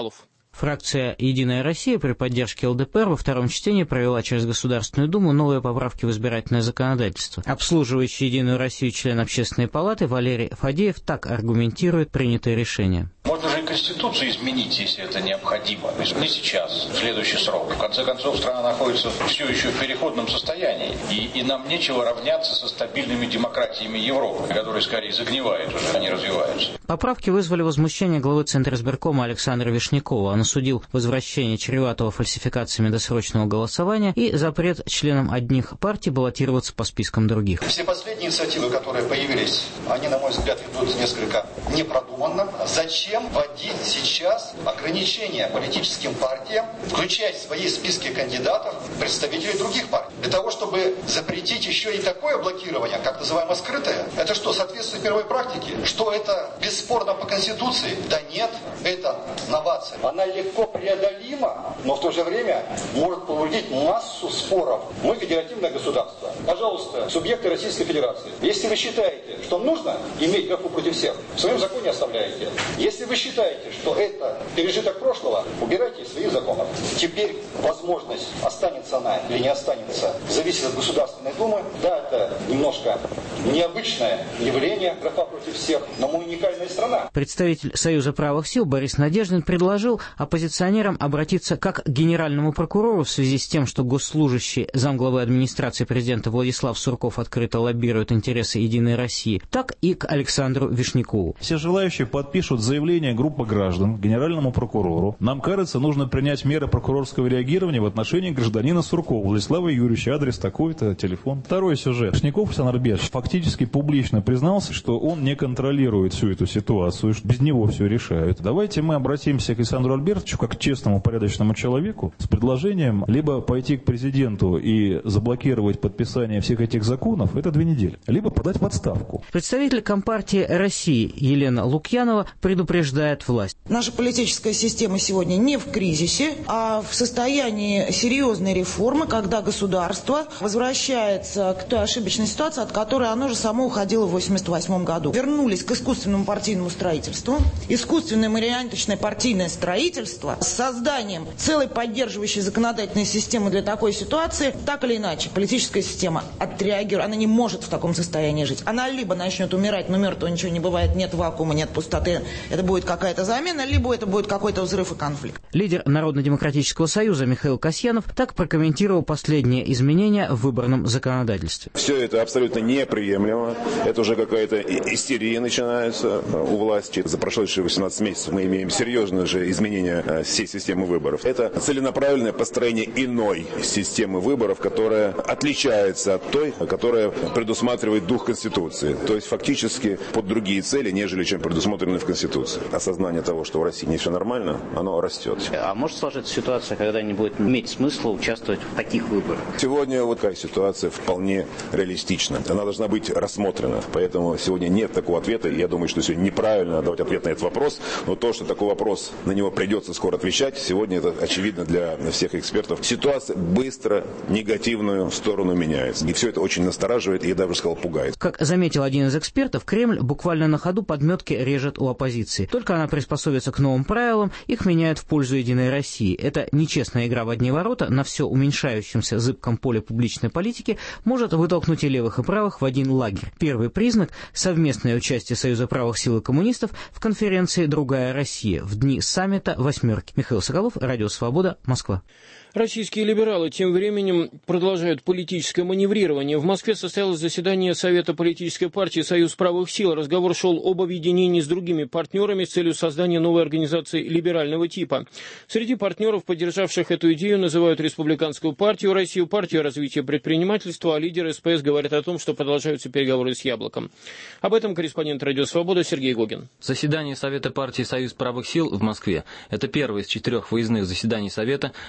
Фракция «Единая Россия» при поддержке эл дэ пэ эр во втором чтении провела через Государственную Думу новые поправки в избирательное законодательство. Обслуживающий «Единую Россию» член Общественной палаты Валерий Фадеев так аргументирует принятое решение. Можно же и Конституцию изменить, если это необходимо. То есть не сейчас, в следующий срок. В конце концов, страна находится все еще в переходном состоянии. И, и нам нечего равняться со стабильными демократиями Европы, которые скорее загнивают уже, а не развиваются. Поправки вызвали возмущение главы Центризбиркома Александра Вишнякова. Он осудил возвращение чреватого фальсификациями досрочного голосования и запрет членам одних партий баллотироваться по спискам других. Все последние инициативы, которые появились, они, на мой взгляд, идут несколько непродуманно. Зачем вводить сейчас ограничения политическим партиям, включать в свои списки кандидатов представителей других партий? Для того, чтобы запретить еще и такое блокирование, как называемое скрытое, это что, соответствует мировой практике? Что это бесспорно по Конституции? Да нет, это новация. Она легко преодолима, но в то же время может породить массу споров. Мы федеративное государство. Пожалуйста, субъекты Российской Федерации, если вы считаете, что нужно иметь графу против всех, в своем законе оставляете. Если вы считаете, что это пережиток прошлого, убирайте из своих законов. Теперь возможность, останется она или не останется, зависит от Государственной Думы. Да, это немножко необычное явление, графа против всех, но мы уникальная страна. Представитель Союза правых сил Борис Надеждин предложил оппозиционерам обратиться как к генеральному прокурору в связи с тем, что госслужащий замглавы администрации президента Владислав Сурков открыто лоббирует интересы «Единой России», так и к Александру Вишнякову. Все желающие подпишут заявление группы граждан генеральному прокурору. Нам кажется, нужно принять меры прокурорского реагирования в отношении гражданина Суркова Владислава Юрьевича. Адрес такой-то, телефон. Второй сюжет. Вишняков Александр Альбертович фактически публично признался, что он не контролирует всю эту ситуацию, что без него все решают. Давайте мы обратимся к Александру Альбертовичу как к честному, порядочному человеку с предложением либо пойти к президенту и заблокировать подписание всех этих законов, это две недели, либо подать в отставку. Представитель Компартии России Елена Лукьянова предупреждает власть. Наша политическая система сегодня не в кризисе, а в состоянии серьезной реформы, когда государство возвращается к той ошибочной ситуации, от которой оно же само уходило в восемьдесят восьмом году. Вернулись к искусственному партийному строительству. Искусственное марионеточное партийное строительство с созданием целой поддерживающей законодательной системы для такой ситуации, так или иначе, политическая система отреагирует. Она не может в таком состоянии жить. Она либо начнет умирать, но мертвого ничего не бывает, нет вакуума, нет пустоты, это будет какая-то замена, либо это будет какой-то взрыв и конфликт. Лидер Народно-демократического союза Михаил Касьянов так прокомментировал последние изменения в выборном законодательстве. Все это абсолютно неприемлемо. Это уже какая-то истерия начинается у власти. За прошедшие восемнадцать месяцев мы имеем серьезное же изменение всей системы выборов. Это целенаправленное построение иной системы выборов, которая отличается от той, которая предусматривает дух Конституции. То есть фактически под другие цели, нежели чем предусмотрены в Конституции. Осознание того, что в России не все нормально, оно растет. А может сложиться ситуация, когда не будет иметь смысла участвовать в таких выборах? Сегодня вот такая ситуация вполне реалистична. Она должна быть рассмотрена. Поэтому сегодня нет такого ответа. Я думаю, что сегодня неправильно давать ответ на этот вопрос. Но то, что такой вопрос, на него придется скоро отвечать, сегодня это очевидно для всех экспертов. Ситуация быстро негативную сторону меняется. И все это очень настораживает и, я даже сказал, пугает. Как заметил один из экспертов, Кремль буквально на ходу подметки режет у оппозиции. Только она приспособится к новым правилам, их меняют в пользу «Единой России». Это нечестная игра в одни ворота на все уменьшающемся зыбком поле публичной политики может вытолкнуть и левых, и правых в один лагерь. Первый признак – совместное участие Союза правых сил и коммунистов в конференции «Другая Россия» в дни саммита «Восьмерки». Михаил Соколов, Радио Свобода, Москва. Российские либералы тем временем продолжают политическое маневрирование. В Москве состоялось заседание Совета политической партии «Союз правых сил». Разговор шел об объединении с другими партнерами с целью создания новой организации либерального типа. Среди партнеров, поддержавших эту идею, называют Республиканскую партию Россию, партию развития предпринимательства, а лидеры эс пэ эс говорят о том, что продолжаются переговоры с Яблоком. Об этом корреспондент Радио Свобода Сергей Гогин. Заседание Совета партии «Союз правых сил» в Москве – это первое из четырех выездных заседаний Совета, которые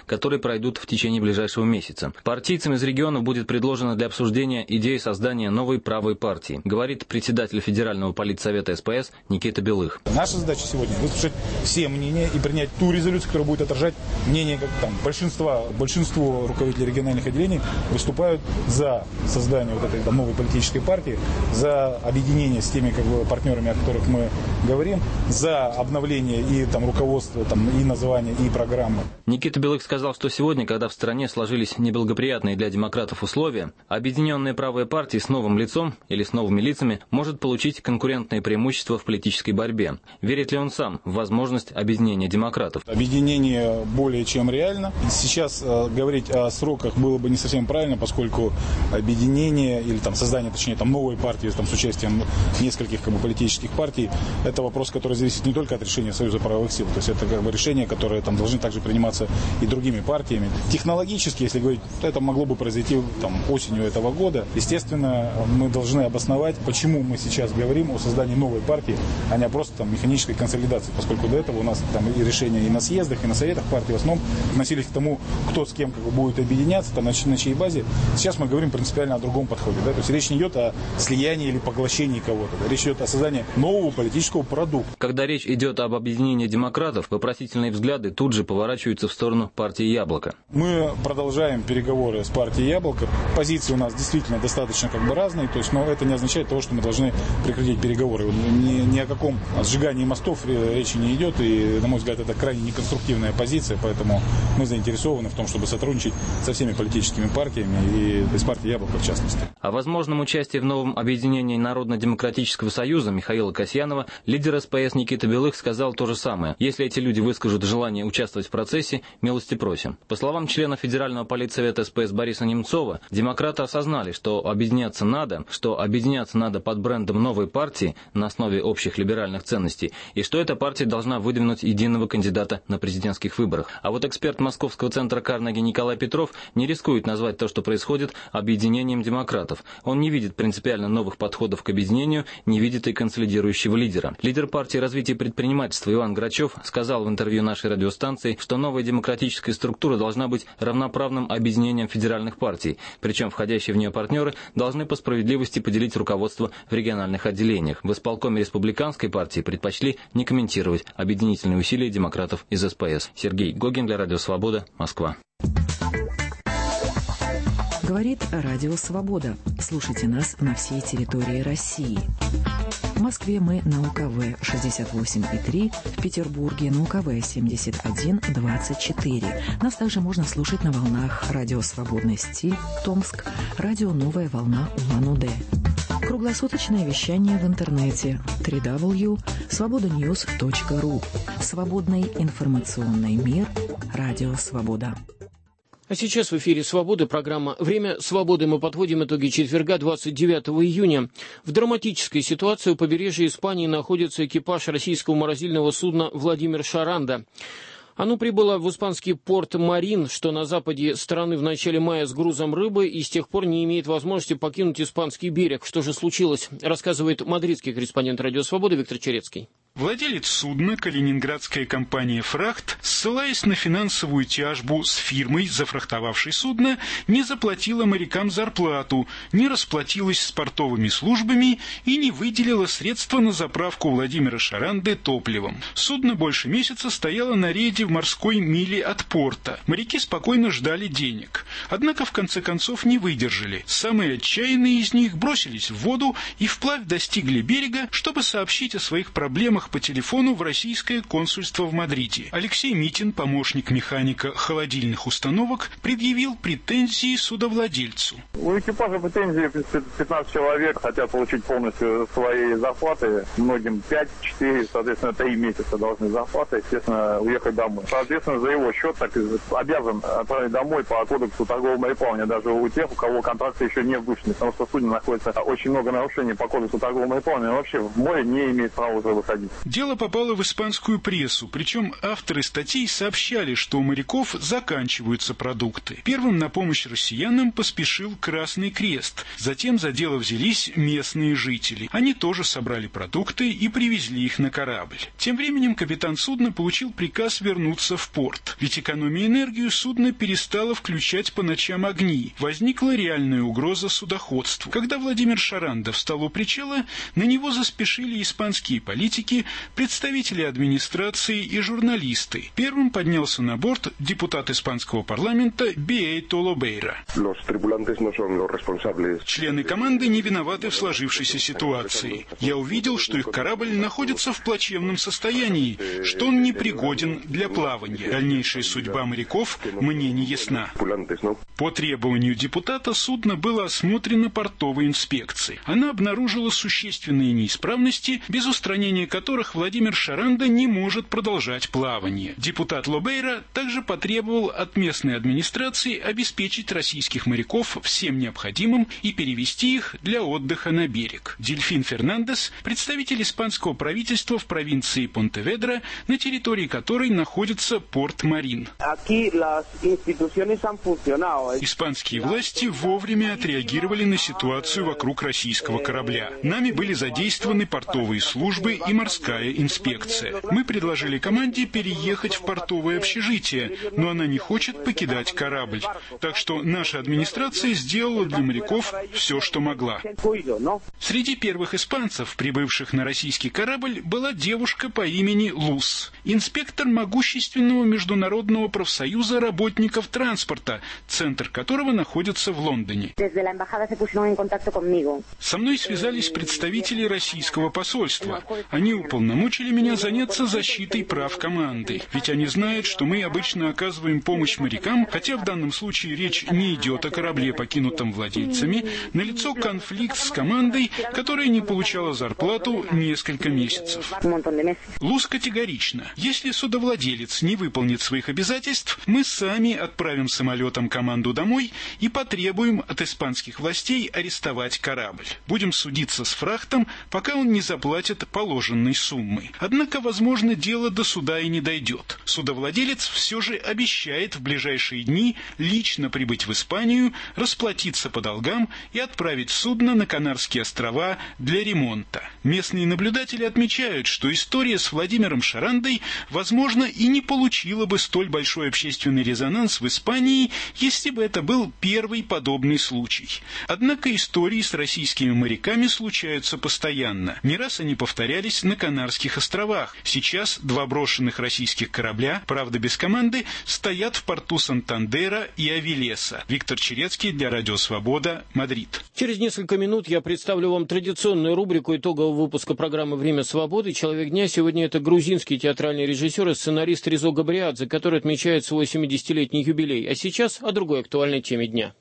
пройдут в течение ближайшего месяца. Партийцам из регионов будет предложена для обсуждения идея создания новой правой партии, говорит председатель Федерального политсовета СПС Никита Белых. Наша задача сегодня выслушать все мнения и принять ту резолюцию, которая будет отражать мнение как, там, большинства. Большинство руководителей региональных отделений выступают за создание вот этой там, новой политической партии, за объединение с теми как бы, партнерами, о которых мы говорим, за обновление и там, руководства, там, и названия, и программы. Никита Белых сказал, что сегодня, когда в стране сложились неблагоприятные для демократов условия, объединенная правая партия с новым лицом или с новыми лицами может получить конкурентные преимущества в политической борьбе. Верит ли он сам в возможность объединения демократов? Объединение более чем реально. Сейчас э, говорить о сроках было бы не совсем правильно, поскольку объединение или там, создание, точнее, там, новой партии там, с участием нескольких как бы, политических партий, это вопрос, который зависит не только от решения Союза правовых сил. То есть это как бы, решения, которые там, должны также приниматься и другими партиями. Технологически, если говорить, это могло бы произойти там, осенью этого года. Естественно, мы должны обосновать, почему мы сейчас говорим о создании новой партии, а не просто там, механической консолидации, поскольку до этого у нас там, и решения и на съездах, и на советах партии в основном относились к тому, кто с кем как бы, будет объединяться, там, на, на чьей базе. Сейчас мы говорим принципиально о другом подходе. Да? То есть речь не идет о слиянии или поглощении кого-то. Да? Речь идет о создании нового политического продукта. Когда речь идет об объединении демократов, вопросительные взгляды тут же поворачиваются в сторону партии «Яблоко». Мы продолжаем переговоры с партией «Яблоко». Позиции у нас действительно достаточно как бы разные, то есть, но это не означает того, что мы должны прекратить переговоры. Ни, ни о каком сжигании мостов речи не идет, и, на мой взгляд, это крайне неконструктивная позиция, поэтому мы заинтересованы в том, чтобы сотрудничать со всеми политическими партиями, и с партией «Яблоко» в частности. О возможном участии в новом объединении Народно-демократического союза Михаила Касьянова лидер СПС Никита Белых сказал то же самое. Если эти люди выскажут желание участвовать в процессе, милости просим. По словам члена Федерального политсовета СПС Бориса Немцова, демократы осознали, что объединяться надо, что объединяться надо под брендом новой партии на основе общих либеральных ценностей, и что эта партия должна выдвинуть единого кандидата на президентских выборах. А вот эксперт Московского центра Карнеги Николай Петров не рискует назвать то, что происходит, объединением демократов. Он не видит принципиально новых подходов к объединению, не видит и консолидирующего лидера. Лидер партии развития предпринимательства Иван Грачев сказал в интервью нашей радиостанции, что новая демократическая структура должна быть равноправным объединением федеральных партий, причем входящие в нее партнеры должны по справедливости поделить руководство в региональных отделениях. В исполкоме республиканской партии предпочли не комментировать объединительные усилия демократов из СПС. Сергей Гогин для Радио Свобода, Москва. Говорит Радио Свобода. Слушайте нас на всей территории России. В Москве мы на УКВ шестьдесят восемь и три, в Петербурге на УКВ семьдесят один двадцать четыре. Нас также можно слушать на волнах Радио Свободный стиль, Томск, Радио Новая волна Улан-Удэ. Круглосуточное вещание в интернете дабл-ю дабл-ю дабл-ю точка свобода ньюс точка ру. Свободный информационный мир. Радио Свобода. А сейчас в эфире «Свободы» программа «Время свободы». Мы подводим итоги четверга, двадцать девятого июня. В драматической ситуации у побережья Испании находится экипаж российского морозильного судна «Владимир Шаранда». Оно прибыло в испанский порт Марин, что на западе страны в начале мая с грузом рыбы, и с тех пор не имеет возможности покинуть испанский берег. Что же случилось, рассказывает мадридский корреспондент «Радио Свобода» Виктор Черецкий. Владелец судна, калининградская компания «Фрахт», ссылаясь на финансовую тяжбу с фирмой, зафрахтовавшей судно, не заплатила морякам зарплату, не расплатилась с портовыми службами и не выделила средства на заправку Владимира Шаранды топливом. Судно больше месяца стояло на рейде в морской миле от порта. Моряки спокойно ждали денег. Однако в конце концов не выдержали. Самые отчаянные из них бросились в воду и вплавь достигли берега, чтобы сообщить о своих проблемах по телефону в российское консульство в Мадриде. Алексей Митин, помощник механика холодильных установок, предъявил претензии судовладельцу. У экипажа претензии, пятнадцать человек хотят получить полностью свои зарплаты. Многим пять, четыре, соответственно, три месяца должны зарплаты, естественно, уехать домой. Соответственно, за его счет так обязан отправить домой по кодексу торгового мореплавания, даже у тех, у кого контракты еще не выпущены, потому что в судне находится очень много нарушений по кодексу торгового мореплавания, вообще в море не имеет права уже выходить. Дело попало в испанскую прессу, причем авторы статей сообщали, что у моряков заканчиваются продукты. Первым на помощь россиянам поспешил Красный Крест. Затем за дело взялись местные жители. Они тоже собрали продукты и привезли их на корабль. Тем временем капитан судна получил приказ вернуться в порт. Ведь экономия энергию судно перестало включать по ночам огни. Возникла реальная угроза судоходству. Когда Владимир Шаранда встал у причала, на него заспешили испанские политики, представители администрации и журналисты. Первым поднялся на борт депутат испанского парламента Биэйто Лобейра. Члены команды не виноваты в сложившейся ситуации. Я увидел, что их корабль находится в плачевном состоянии, что он непригоден для плавания. Дальнейшая судьба моряков мне не ясна. По требованию депутата судно было осмотрено портовой инспекцией. Она обнаружила существенные неисправности, без устранения которых Владимир Шаранда не может продолжать плавание. Депутат Лобейра также потребовал от местной администрации обеспечить российских моряков всем необходимым и перевести их для отдыха на берег. Дельфин Фернандес – представитель испанского правительства в провинции Понтеведра, на территории которой находится порт Марин. Испанские власти вовремя отреагировали на ситуацию вокруг российского корабля. Нами были задействованы портовые службы и морская инспекция. Мы предложили команде переехать в портовое общежитие, но она не хочет покидать корабль. Так что наша администрация сделала для моряков все, что могла. Среди первых испанцев, прибывших на российский корабль, была девушка по имени Лус, инспектор могущественного международного профсоюза работников транспорта, центр которого находится в Лондоне. Со мной связались представители российского посольства. Они уполномочили меня заняться защитой прав команды. Ведь они знают, что мы обычно оказываем помощь морякам, хотя в данном случае речь не идет о корабле, покинутом владельцами. Налицо конфликт с командой, которая не получала зарплату несколько месяцев. Луз категорично. Если судовладелец не выполнит своих обязательств, мы сами отправим самолетом команду домой и потребуем от испанских властей арестовать корабль. Будем судиться с фрахтом, пока он не заплатит положенной суммы. Однако, возможно, дело до суда и не дойдет. Судовладелец все же обещает в ближайшие дни лично прибыть в Испанию, расплатиться по долгам и отправить судно на Канарские острова для ремонта. Местные наблюдатели отмечают, что история с Владимиром Шарандой, возможно, и не получила бы столь большой общественный резонанс в Испании, если бы это был первый подобный случай. Однако истории с российскими моряками случаются постоянно. Не раз они повторялись на Канарских островах. Сейчас два брошенных российских корабля, правда без команды, стоят в порту Сантандера и Авилеса. Виктор Черецкий для Радио Свобода, Мадрид. Через несколько минут я представлю вам традиционную рубрику итогового выпуска программы «Время свободы». Человек дня сегодня это грузинский театральный режиссер и сценарист Резо Габриадзе, который отмечает свой семидесятилетний юбилей. А сейчас о другой актуальной теме дня.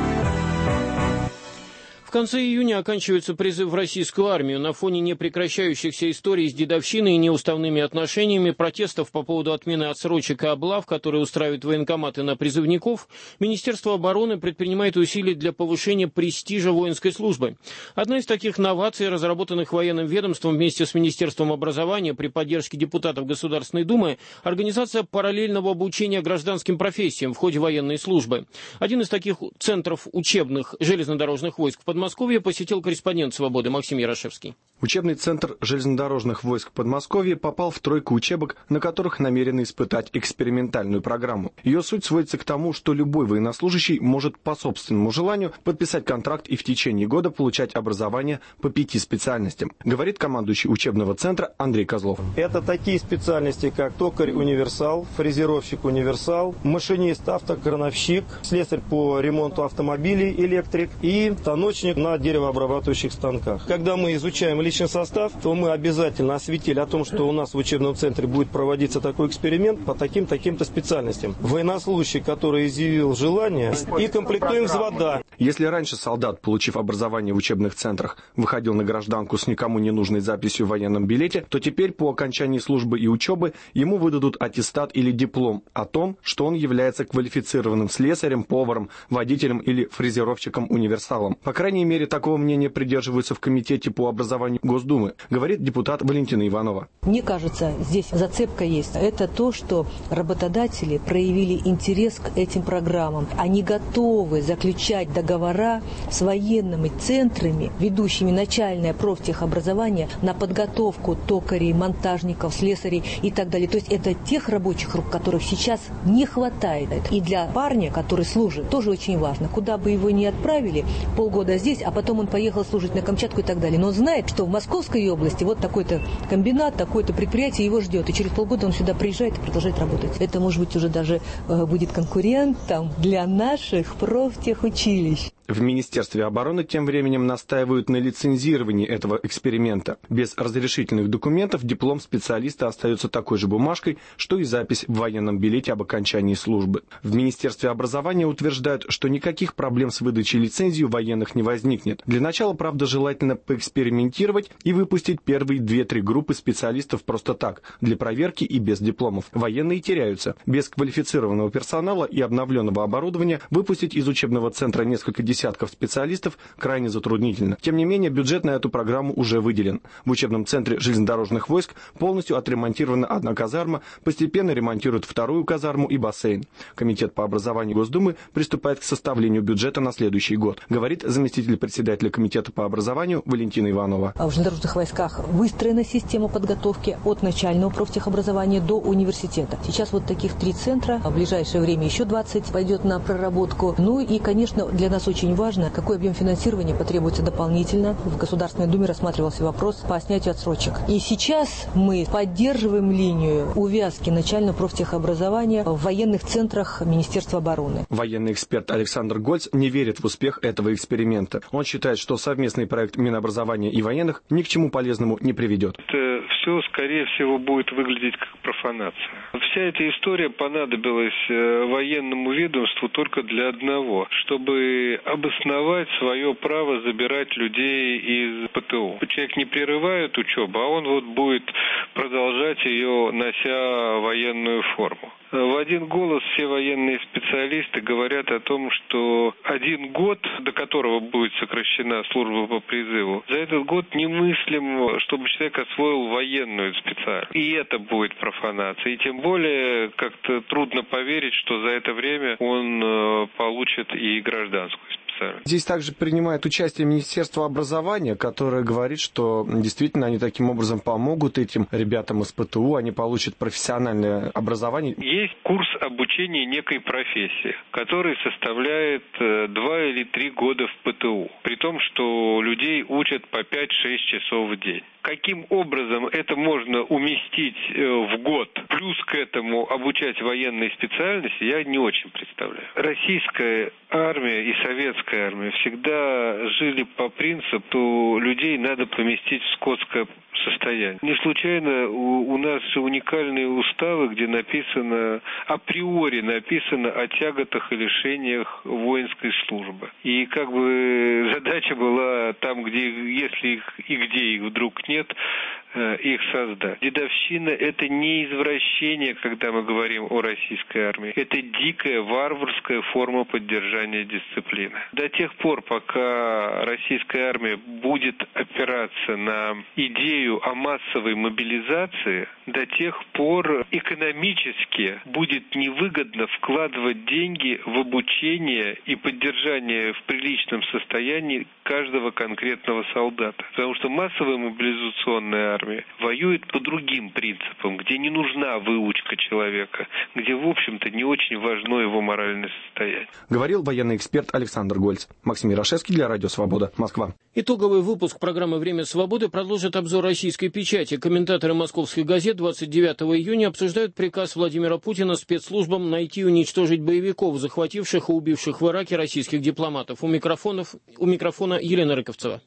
В конце июня оканчивается призыв в российскую армию. На фоне непрекращающихся историй с дедовщиной и неуставными отношениями, протестов по поводу отмены отсрочек и облав, которые устраивают военкоматы на призывников, Министерство обороны предпринимает усилия для повышения престижа воинской службы. Одна из таких новаций, разработанных военным ведомством вместе с Министерством образования при поддержке депутатов Государственной Думы, организация параллельного обучения гражданским профессиям в ходе военной службы. Один из таких центров учебных железнодорожных войск в Подмосковье посетил корреспондент «Свободы» Максим Ярошевский. Учебный центр железнодорожных войск Подмосковья попал в тройку учебок, на которых намерены испытать экспериментальную программу. Ее суть сводится к тому, что любой военнослужащий может по собственному желанию подписать контракт и в течение года получать образование по пяти специальностям, говорит командующий учебного центра Андрей Козлов. Это такие специальности, как токарь-универсал, фрезеровщик-универсал, машинист-автокрановщик, слесарь по ремонту автомобилей, электрик и станочник на деревообрабатывающих станках. Когда мы изучаем личный состав, то мы обязательно осветили о том, что у нас в учебном центре будет проводиться такой эксперимент по таким-таким-то специальностям. Военнослужащий, который изъявил желание, и комплектуем взвода. Если раньше солдат, получив образование в учебных центрах, выходил на гражданку с никому не нужной записью в военном билете, то теперь по окончании службы и учебы ему выдадут аттестат или диплом о том, что он является квалифицированным слесарем, поваром, водителем или фрезеровщиком-универсалом. По крайней крайней мере, такого мнения придерживаются в Комитете по образованию Госдумы, говорит депутат Валентина Иванова. Мне кажется, здесь зацепка есть. Это то, что работодатели проявили интерес к этим программам. Они готовы заключать договора с военными центрами, ведущими начальное профтехобразование на подготовку токарей, монтажников, слесарей и так далее. То есть это тех рабочих рук, которых сейчас не хватает. И для парня, который служит, тоже очень важно. Куда бы его ни отправили, полгода здесь, а потом он поехал служить на Камчатку и так далее. Но он знает, что в Московской области вот такой-то комбинат, такое-то предприятие его ждет. И через полгода он сюда приезжает и продолжает работать. Это, может быть, уже даже э, будет конкурентом для наших профтехучилищ. В Министерстве обороны тем временем настаивают на лицензировании этого эксперимента. Без разрешительных документов диплом специалиста остается такой же бумажкой, что и запись в военном билете об окончании службы. В Министерстве образования утверждают, что никаких проблем с выдачей лицензии у военных не возникнет. Для начала, правда, желательно поэкспериментировать и выпустить первые две-три группы специалистов просто так, для проверки и без дипломов. Военные теряются. Без квалифицированного персонала и обновленного оборудования выпустить из учебного центра несколько десятков десятков специалистов крайне затруднительно. Тем не менее, бюджет на эту программу уже выделен. В учебном центре железнодорожных войск полностью отремонтирована одна казарма, постепенно ремонтируют вторую казарму и бассейн. Комитет по образованию Госдумы приступает к составлению бюджета на следующий год, говорит заместитель председателя Комитета по образованию Валентина Иванова. В железнодорожных войсках выстроена система подготовки от начального профтехобразования до университета. Сейчас вот таких три центра, в ближайшее время еще двадцать пойдет на проработку. Ну и, конечно, для нас очень важно, какой объем финансирования потребуется дополнительно. В Государственной Думе рассматривался вопрос по снятию отсрочек. И сейчас мы поддерживаем линию увязки начального профтехобразования в военных центрах Министерства обороны. Военный эксперт Александр Гольц не верит в успех этого эксперимента. Он считает, что совместный проект Минобразования и военных ни к чему полезному не приведет. Это все, скорее всего, будет выглядеть как профанация. Вся эта история понадобилась военному ведомству только для одного, чтобы обосновать свое право забирать людей из ПТУ. Человек не прерывает учебу, а он вот будет продолжать ее, нося военную форму. В один голос все военные специалисты говорят о том, что один год, до которого будет сокращена служба по призыву, за этот год немыслимо, чтобы человек освоил военную специальность. И это будет профанация. И тем более как-то трудно поверить, что за это время он получит и гражданскую специальность. Здесь также принимает участие Министерство образования, которое говорит, что действительно они таким образом помогут этим ребятам из ПТУ, они получат профессиональное образование. Есть курс обучения некой профессии, который составляет два или три года в ПТУ, при том, что людей учат по пять-шесть часов в день. Каким образом это можно уместить в год, плюс к этому обучать военные специальности, я не очень представляю. Российская армия и советская армия всегда жили по принципу, что людей надо поместить в скотское состояние. Не случайно у, у нас уникальные уставы, где написано, априори написано о тяготах и лишениях воинской службы. И как бы задача была там, где, если их и где их вдруг нет, их создать. Дедовщина – это не извращение, когда мы говорим о российской армии. Это дикая, варварская форма поддержания дисциплины. До тех пор, пока российская армия будет опираться на идею о массовой мобилизации, до тех пор экономически будет невыгодно вкладывать деньги в обучение и поддержание в приличном состоянии каждого конкретного солдата. Потому что массовая мобилизационная армия воюет по другим принципам, где не нужна выучка человека, где, в общем-то, не очень важно его моральное состояние. Говорил военный эксперт Александр Гольц. Максим Ярошевский для Радио Свобода, Москва. Итоговый выпуск программы «Время свободы» продолжит обзор российской печати. Комментаторы московских газет двадцать девятого июня обсуждают приказ Владимира Путина спецслужбам найти и уничтожить боевиков, захвативших и убивших в Ираке российских дипломатов. У микрофонов, у микрофона Елена Рыковцева.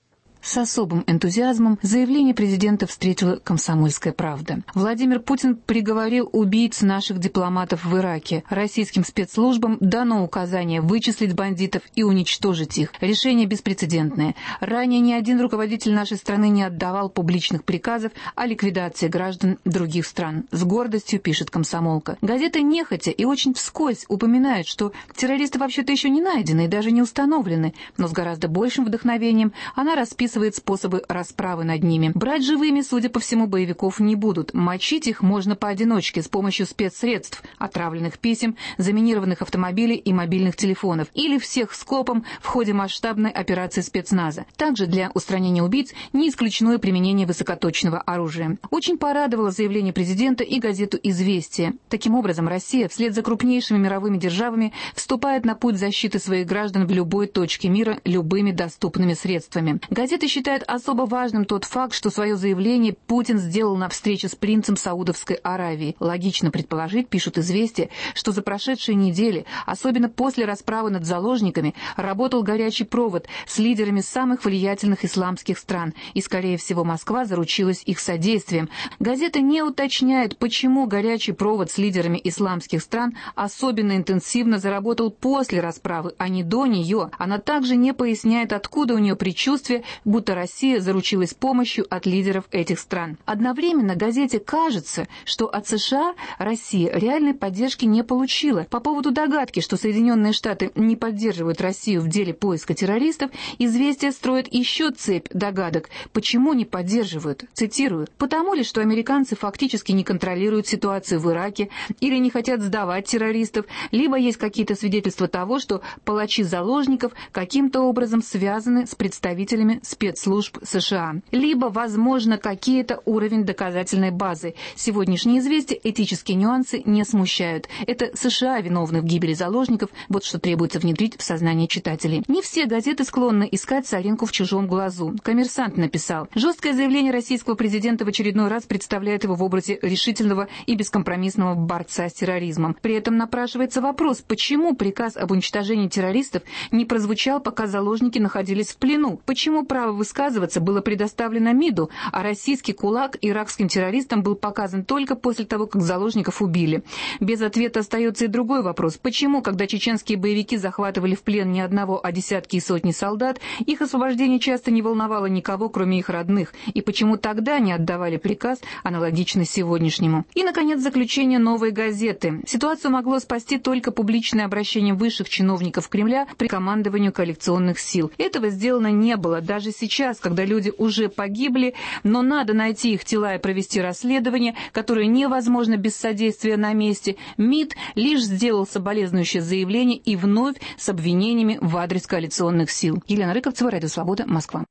С особым энтузиазмом заявление президента встретила «Комсомольская правда». Владимир Путин приговорил убийц наших дипломатов в Ираке. Российским спецслужбам дано указание вычислить бандитов и уничтожить их. Решение беспрецедентное. Ранее ни один руководитель нашей страны не отдавал публичных приказов о ликвидации граждан других стран. С гордостью пишет «Комсомолка». Газета нехотя и очень вскользь упоминает, что террористы вообще-то еще не найдены и даже не установлены, но с гораздо большим вдохновением она расписывает способы расправы над ними. Брать живыми, судя по всему, боевиков не будут. Мочить их можно поодиночке с помощью спецсредств, отравленных писем, заминированных автомобилей и мобильных телефонов, или всех скопом в ходе масштабной операции спецназа. Также для устранения убийц не исключено и применение высокоточного оружия. Очень порадовало заявление президента и газету «Известия». Таким образом, Россия вслед за крупнейшими мировыми державами вступает на путь защиты своих граждан в любой точке мира любыми доступными средствами. Газета считает особо важным тот факт, что свое заявление Путин сделал на встрече с принцем Саудовской Аравии. Логично предположить, пишут «Известия», что за прошедшие недели, особенно после расправы над заложниками, работал горячий провод с лидерами самых влиятельных исламских стран, и, скорее всего, Москва заручилась их содействием. Газета не уточняет, почему горячий провод с лидерами исламских стран особенно интенсивно заработал после расправы, а не до нее. Она также не поясняет, откуда у нее предчувствие, будто Россия заручилась помощью от лидеров этих стран. Одновременно газете кажется, что от США Россия реальной поддержки не получила. По поводу догадки, что Соединенные Штаты не поддерживают Россию в деле поиска террористов, «Известия» строит еще цепь догадок. Почему не поддерживают? Цитирую. «Потому ли, что американцы фактически не контролируют ситуацию в Ираке или не хотят сдавать террористов, либо есть какие-то свидетельства того, что палачи заложников каким-то образом связаны с представителями спецслужб США. Либо, возможно, какие-то уровень доказательной базы. Сегодняшние «Известия» этические нюансы не смущают. Это США виновны в гибели заложников, вот что требуется внедрить в сознание читателей. Не все газеты склонны искать соринку в чужом глазу. «Коммерсант» написал: «Жесткое заявление российского президента в очередной раз представляет его в образе решительного и бескомпромиссного борца с терроризмом. При этом напрашивается вопрос, почему приказ об уничтожении террористов не прозвучал, пока заложники находились в плену? Почему право высказываться было предоставлено МИДу, а российский кулак иракским террористам был показан только после того, как заложников убили? Без ответа остается и другой вопрос. Почему, когда чеченские боевики захватывали в плен не одного, а десятки и сотни солдат, их освобождение часто не волновало никого, кроме их родных? И почему тогда не отдавали приказ, аналогичный сегодняшнему?» И, наконец, заключение «Новой газеты». Ситуацию могло спасти только публичное обращение высших чиновников Кремля при командованию коалиционных сил. Этого сделано не было. Даже сейчас, когда люди уже погибли, но надо найти их тела и провести расследование, которое невозможно без содействия на месте, МИД лишь сделал соболезнующее заявление и вновь с обвинениями в адрес коалиционных сил. Елена Рыковцева, Радио Свобода, Москва.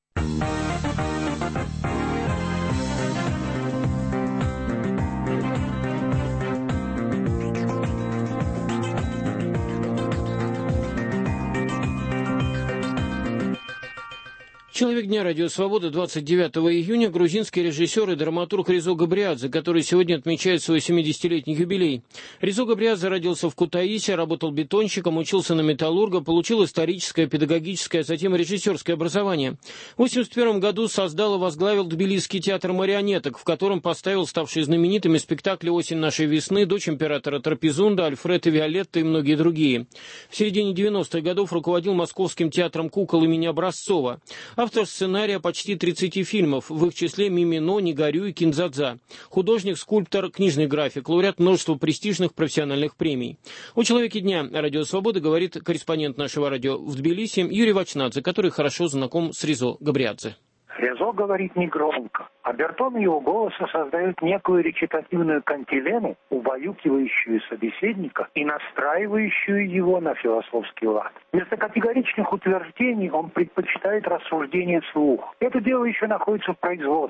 Человек дня Радио Свобода двадцать девятого июня грузинский режиссер и драматург Резо Габриадзе, который сегодня отмечает свой семидесятилетний юбилей. Резо Габриадзе родился в Кутаиси, работал бетонщиком, учился на металлурга, получил историческое, педагогическое, а затем режиссерское образование. В восемьдесят первом году создал и возглавил Тбилисский театр марионеток, в котором поставил ставшие знаменитыми спектакли «Осень нашей весны», «Дочь императора Трапезунда», «Альфред и Виолетта» и многие другие. В середине девяностых годов руководил Московским театром кукол имени Образцова. Автор сценария почти тридцати фильмов, в их числе «Мимино», «Не горюй» и «Киндзадза». Художник, скульптор, книжный график, лауреат множества престижных профессиональных премий. О «Человеке дня» Радио Свобода говорит корреспондент нашего радио в Тбилиси Юрий Вачнадзе, который хорошо знаком с Резо Габриадзе. Резо говорит негромко. Обертон его голоса создает некую речитативную кантилену, убаюкивающую собеседника и настраивающую его на философский лад. Вместо категоричных утверждений он предпочитает рассуждения вслух. Это дело еще находится в производстве.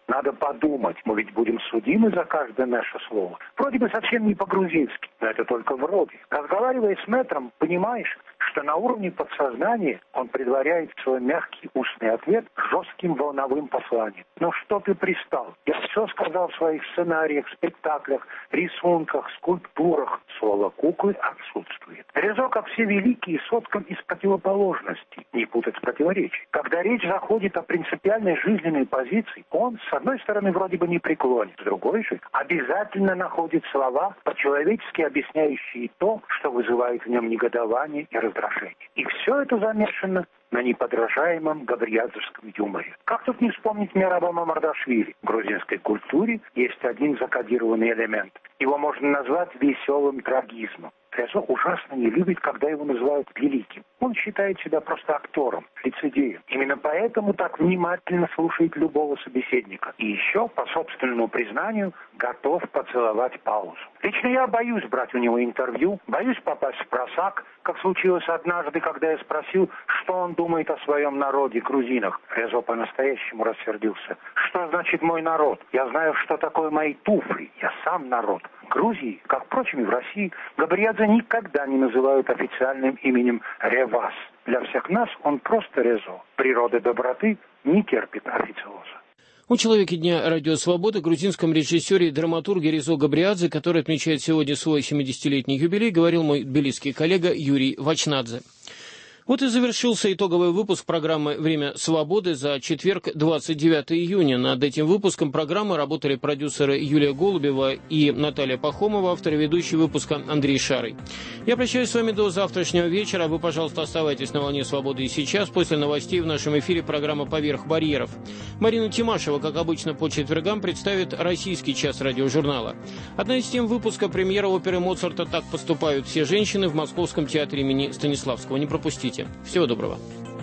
Надо подумать, мы ведь будем судимы за каждое наше слово. Вроде бы совсем не по-грузински, но это только вроде. Разговаривая с мэтром, понимаешь, что на уровне подсознания он предваряет свой мягкий устный ответ жестким волновым посланием. Ну что ты пристал? Я все сказал в своих сценариях, спектаклях, рисунках, скульптурах. Слово «куклы» отсутствует. Резо, как все великие, соткан из противоположностей, не путать с противоречий. Когда речь заходит о принципиальной жизненной позиции, он, с одной стороны, вроде бы не преклонен, с другой же, обязательно находит слова, по-человечески объясняющие то, что вызывает в нем негодование и раздражение. И все это замешано на неподражаемом габриадзевском юморе. Как тут не вспомнить Мераба Мамардашвили? В грузинской культуре есть один закодированный элемент. Его можно назвать веселым трагизмом. Резо ужасно не любит, когда его называют великим. Он считает себя просто актором, лицедеем. Именно поэтому так внимательно слушает любого собеседника. И еще, по собственному признанию, готов поцеловать паузу. Лично я боюсь брать у него интервью, боюсь попасть в просак, как случилось однажды, когда я спросил, что он думает о своем народе, грузинах. Резо по-настоящему рассердился. Что значит мой народ? Я знаю, что такое мои туфли. Я сам народ. В Грузии, как, впрочем, и в России, Габриадзе никогда не называют официальным именем Ревас. Для всех нас он просто Резо. Природа доброты не терпит официоза. У «Человеке дня» Радио Свобода, грузинском режиссере и драматурге Резо Габриадзе, который отмечает сегодня свой семидесятилетний юбилей, говорил мой тбилисский коллега Юрий Вачнадзе. Вот и завершился итоговый выпуск программы «Время свободы» за четверг, двадцать девятого июня. Над этим выпуском программы работали продюсеры Юлия Голубева и Наталья Пахомова, автор и ведущий выпуска Андрей Шарый. Я прощаюсь с вами до завтрашнего вечера. Вы, пожалуйста, оставайтесь на волне свободы и сейчас. После новостей в нашем эфире программа «Поверх барьеров». Марина Тимашева, как обычно, по четвергам представит российский час радиожурнала. Одна из тем выпуска — премьера оперы Моцарта «Так поступают все женщины» в Московском театре имени Станиславского. Не пропустите. Всего доброго.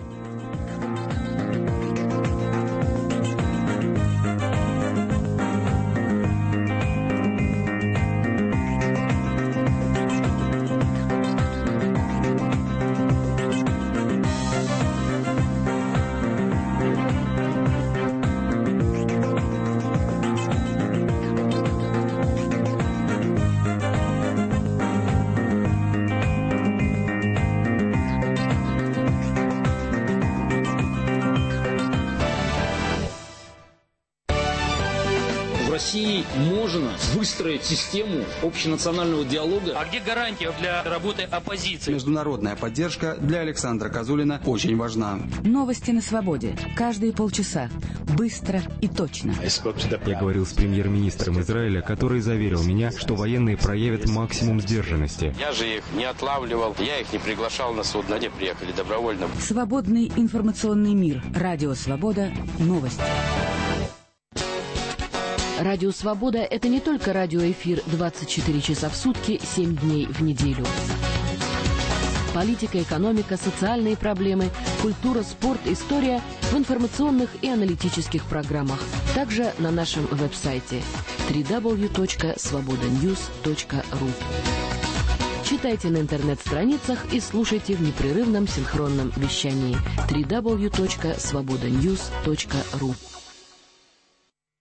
Можно выстроить систему общенационального диалога. А где гарантия для работы оппозиции? Международная поддержка для Александра Козулина очень важна. Новости на свободе. Каждые полчаса. Быстро и точно. Я говорил с премьер-министром Израиля, который заверил меня, что военные проявят максимум сдержанности. Я же их не отлавливал, я их не приглашал на судно, они приехали добровольно. Свободный информационный мир. Радио Свобода. Новости. Радио «Свобода» — это не только радиоэфир двадцать четыре часа в сутки, семь дней в неделю. Политика, экономика, социальные проблемы, культура, спорт, история в информационных и аналитических программах. Также на нашем веб-сайте дабл ю дабл ю дабл ю точка свобода ньюс точка ру. Читайте на интернет-страницах и слушайте в непрерывном синхронном вещании дабл ю дабл ю дабл ю точка свобода ньюс точка ру.